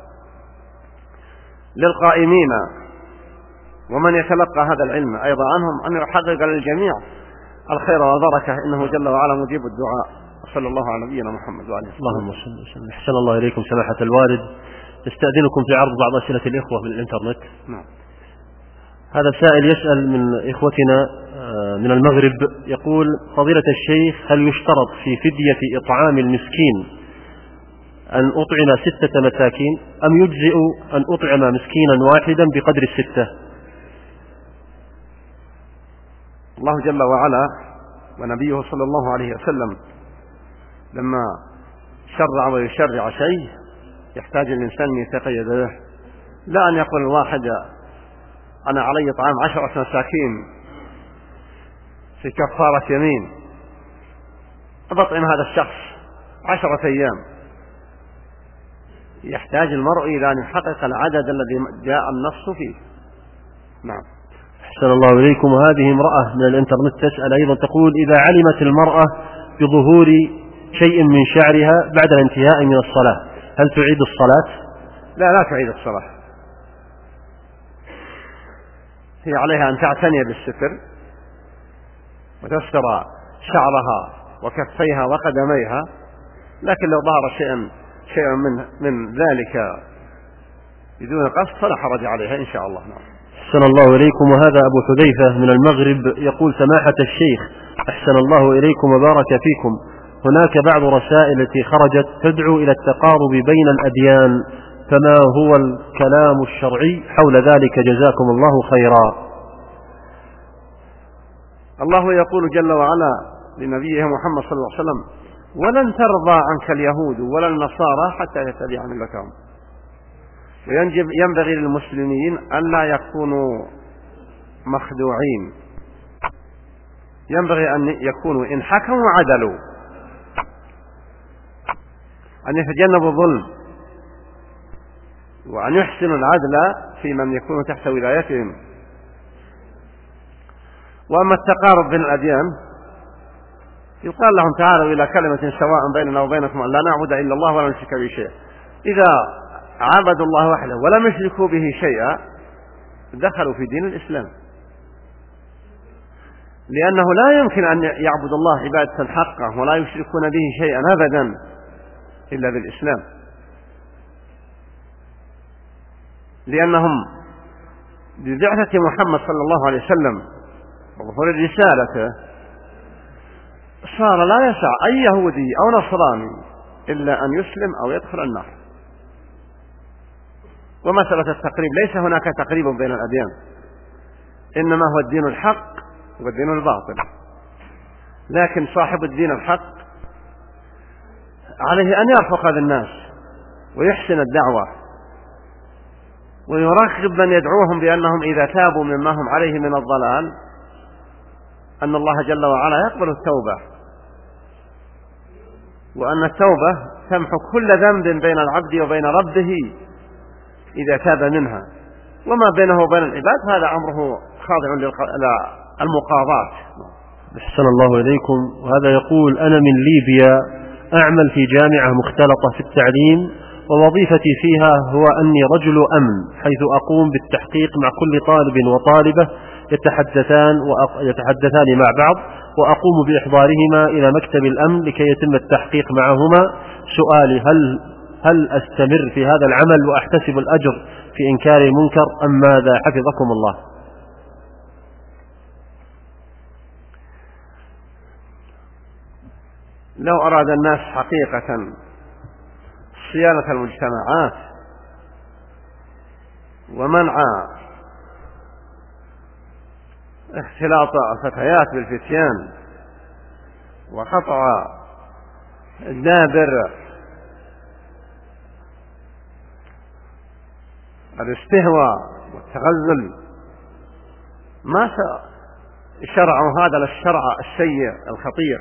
للقائمين ومن يتلقى هذا العلم أيضا عنهم أن يحقق للجميع الخير والبركة، إنه جل وعلا مجيب الدعاء. صلى الله على نبينا محمد وعلى آله اللهم صل وسلم. أحسن الله إليكم سماحة الوالد، نستأذنكم في عرض بعض أسئلة الإخوة من الإنترنت. نعم. هذا سائل يسأل من إخوتنا من المغرب، يقول: فضيلة الشيخ، هل يشترط في فدية إطعام المسكين أن أطعم ستة مساكين، أم يجزئ أن أطعم مسكينا واحدا بقدر الستة؟ الله جل وعلا ونبيه صلى الله عليه وسلم لما شرع ويشرع شيء يحتاج الإنسان أن يتقيد به، لا أن يقول الواحد أنا علي طعام عشرة مساكين في كفارة يمين، أطعم هذا الشخص عشرة أيام. يحتاج المرء إلى أن يحقق العدد الذي جاء النص فيه. نعم. أحسن الله إليكم. وهذه امرأة من الإنترنت تسأل أيضا، تقول: إذا علمت المرأة بظهور شيء من شعرها بعد الانتهاء من الصلاة، هل تعيد الصلاة؟ لا لا تعيد الصلاة، هي عليها أن تعتني بالستر وتستر شعرها وكفيها وقدميها، لكن لو ظهر شيء شيء من من ذلك بدون قصد فلا حرج عليها إن شاء الله. نعم. أحسن الله إليكم. وهذا أبو حذيفة من المغرب يقول: سماحة الشيخ، أحسن الله إليكم وبارك فيكم، هناك بعض رسائل التي خرجت تدعو إلى التقارب بين الأديان، فما هو الكلام الشرعي حول ذلك؟ جزاكم الله خيرا. الله يقول جل وعلا لنبيه محمد صلى الله عليه وسلم: ولن ترضى عنك اليهود ولا النصارى حتى يتبعوا ملتهم. وينبغي للمسلمين أن لا يكونوا مخدوعين، ينبغي أن يكونوا إن حكموا عدلوا، أن يتجنبوا الظلم، وأن يحسنوا العدل في من يكون تحت ولايتهم. وأما التقارب بين الأديان يقال لهم: تعالوا إلى كلمة سواء بيننا وبينكم أن لا نعبد إلا الله ولا نشرك به شيئا. إذا عبدوا الله وحده ولم يشركوا به شيئا دخلوا في دين الإسلام، لأنه لا يمكن أن يعبد الله عبادة حقه ولا يشركون به شيئا أبدا إلا بالإسلام، لأنهم ببعثة محمد صلى الله عليه وسلم وظهور رسالته صار لا يسع أي يهودي أو نصراني إلا أن يسلم أو يدخل النار. ومسألة التقريب ليس هناك تقريب بين الأديان، إنما هو الدين الحق والدين الباطل. لكن صاحب الدين الحق عليه أن يرفق بالناس ويحسن الدعوة ويرغب من يدعوهم بأنهم إذا تابوا مما هم عليه من الضلال أن الله جل وعلا يقبل التوبة، وأن التوبة تمحو كل ذنب بين العبد وبين ربه إذا تاب منها، وما بينه وبين العباد هذا أمره خاضع للمقاضاة. أحسن الله إليكم. وهذا يقول: أنا من ليبيا، أعمل في جامعة مختلطة في التعليم، ووظيفتي فيها هو أني رجل أمن، حيث أقوم بالتحقيق مع كل طالب وطالبة يتحدثان يتحدثان مع بعض، وأقوم بإحضارهما إلى مكتب الأمن لكي يتم التحقيق معهما. سؤالي: هل هل أستمر في هذا العمل وأحتسب الأجر في إنكار المنكر أم ماذا؟ حفظكم الله. لو أراد الناس حقيقة صيانة المجتمعات ومنع اختلاط الفتيات بالفتيان وقطع الدابر، الاستهواء والتغزل، ما شرعوا هذا للشرع السيء الخطير.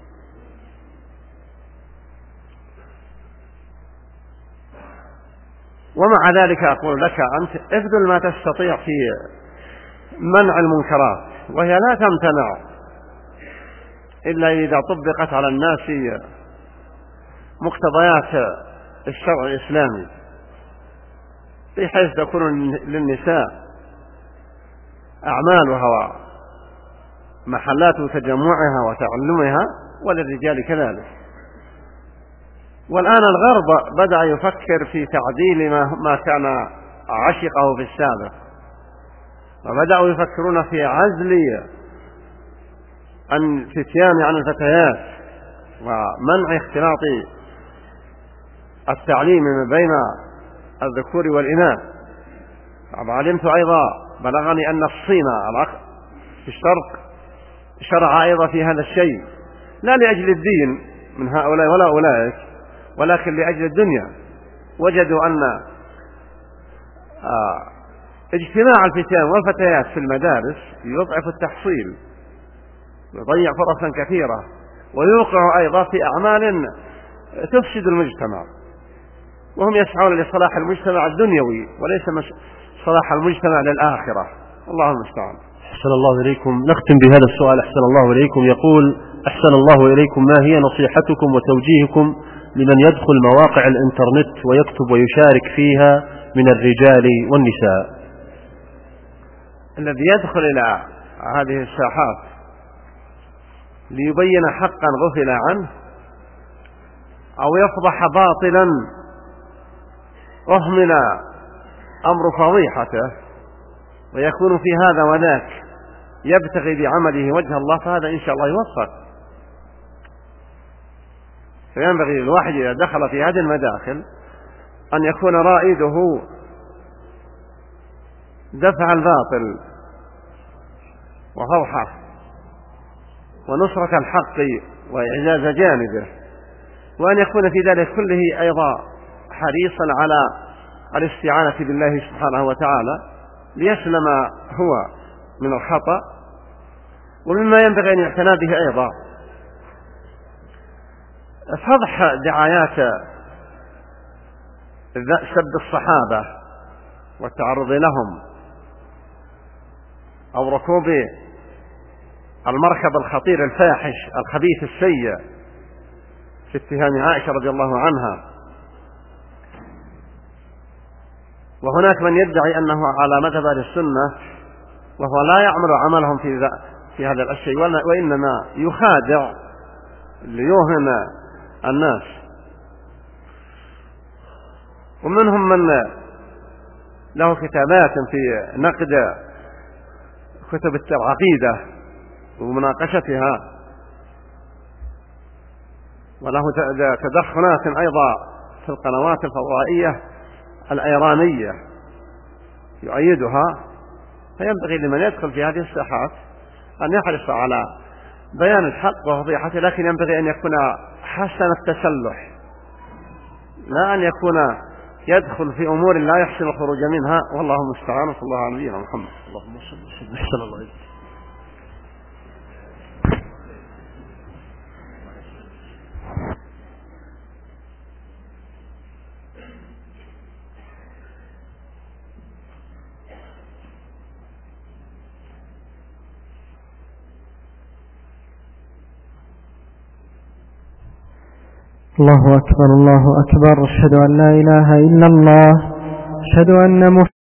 ومع ذلك أقول لك أنت ابذل ما تستطيع في منع المنكرات، وهي لا تمتنع إلا إذا طبقت على الناس مقتضيات الشرع الإسلامي، بحيث تكون للنساء أعمالها ومحلات تجمعها وتعلمها، وللرجال كذلك. والآن الغرب بدأ يفكر في تعديل ما كان عشقه في السابق، وبدأوا يفكرون في عزل الفتيان عن الفتيات ومنع اختلاط التعليم بين الذكور والإناث. علمت أيضا بلغني أن الصين في الشرق شرع أيضا في هذا الشيء، لا لأجل الدين من هؤلاء ولا أولئك، ولكن لأجل الدنيا. وجدوا أن اجتماع الفتيان والفتيات في المدارس يضعف التحصيل، يضيع فرصا كثيرة، ويوقع أيضا في أعمال تفسد المجتمع، وهم يسعون لصلاح المجتمع الدنيوي وليس صلاح المجتمع للآخرة. الله المستعان. أحسن الله إليكم. نختم بهذا السؤال. أحسن الله إليكم. يقول: أحسن الله إليكم، ما هي نصيحتكم وتوجيهكم لمن يدخل مواقع الإنترنت ويكتب ويشارك فيها من الرجال والنساء؟ الذي يدخل إلى هذه الساحات ليبين حقا غفل عنه، أو يفضح باطلا أهمل أمر فضيحته، ويكون في هذا وذاك يبتغي بعمله وجه الله، فهذا إن شاء الله يوفق. فينبغي للواحد إذا دخل في هذه المداخل أن يكون رائده دفع الباطل وفضحه ونصرة الحق وإعزاز جانبه، وأن يكون في ذلك كله أيضا حريصا على الاستعانة بالله سبحانه وتعالى ليسلم هو من الخطأ. ومما ينبغي أن يعتنى به أيضا فضح دعايات سب الصحابة والتعرض لهم، أو ركوب المركب الخطير الفاحش الخبيث السيء في اتهام عائشة رضي الله عنها. وهناك من يدعي أنه على مذهب أهل السنة وهو لا يعمل عملهم في, في هذا الشيء، وإنما يخادع ليوهم الناس. ومنهم من له كتابات في نقد كتب العقيدة ومناقشتها، وله تدخلات أيضا في القنوات الفضائية الإيرانية يؤيدها. فينبغي لمن يدخل في هذه الساحات أن يحرص على بيان الحق وفضيحته، لكن ينبغي أن يكون حسن التسلح، لا أن يكون يدخل في أمور لا يحسن الخروج منها. والله المستعان. صلى الله على نبينا محمد. اللهم صل وسلم. أحسن الله إليك. الله أكبر الله أكبر. أشهد أن لا إله إلا الله. أشهد أن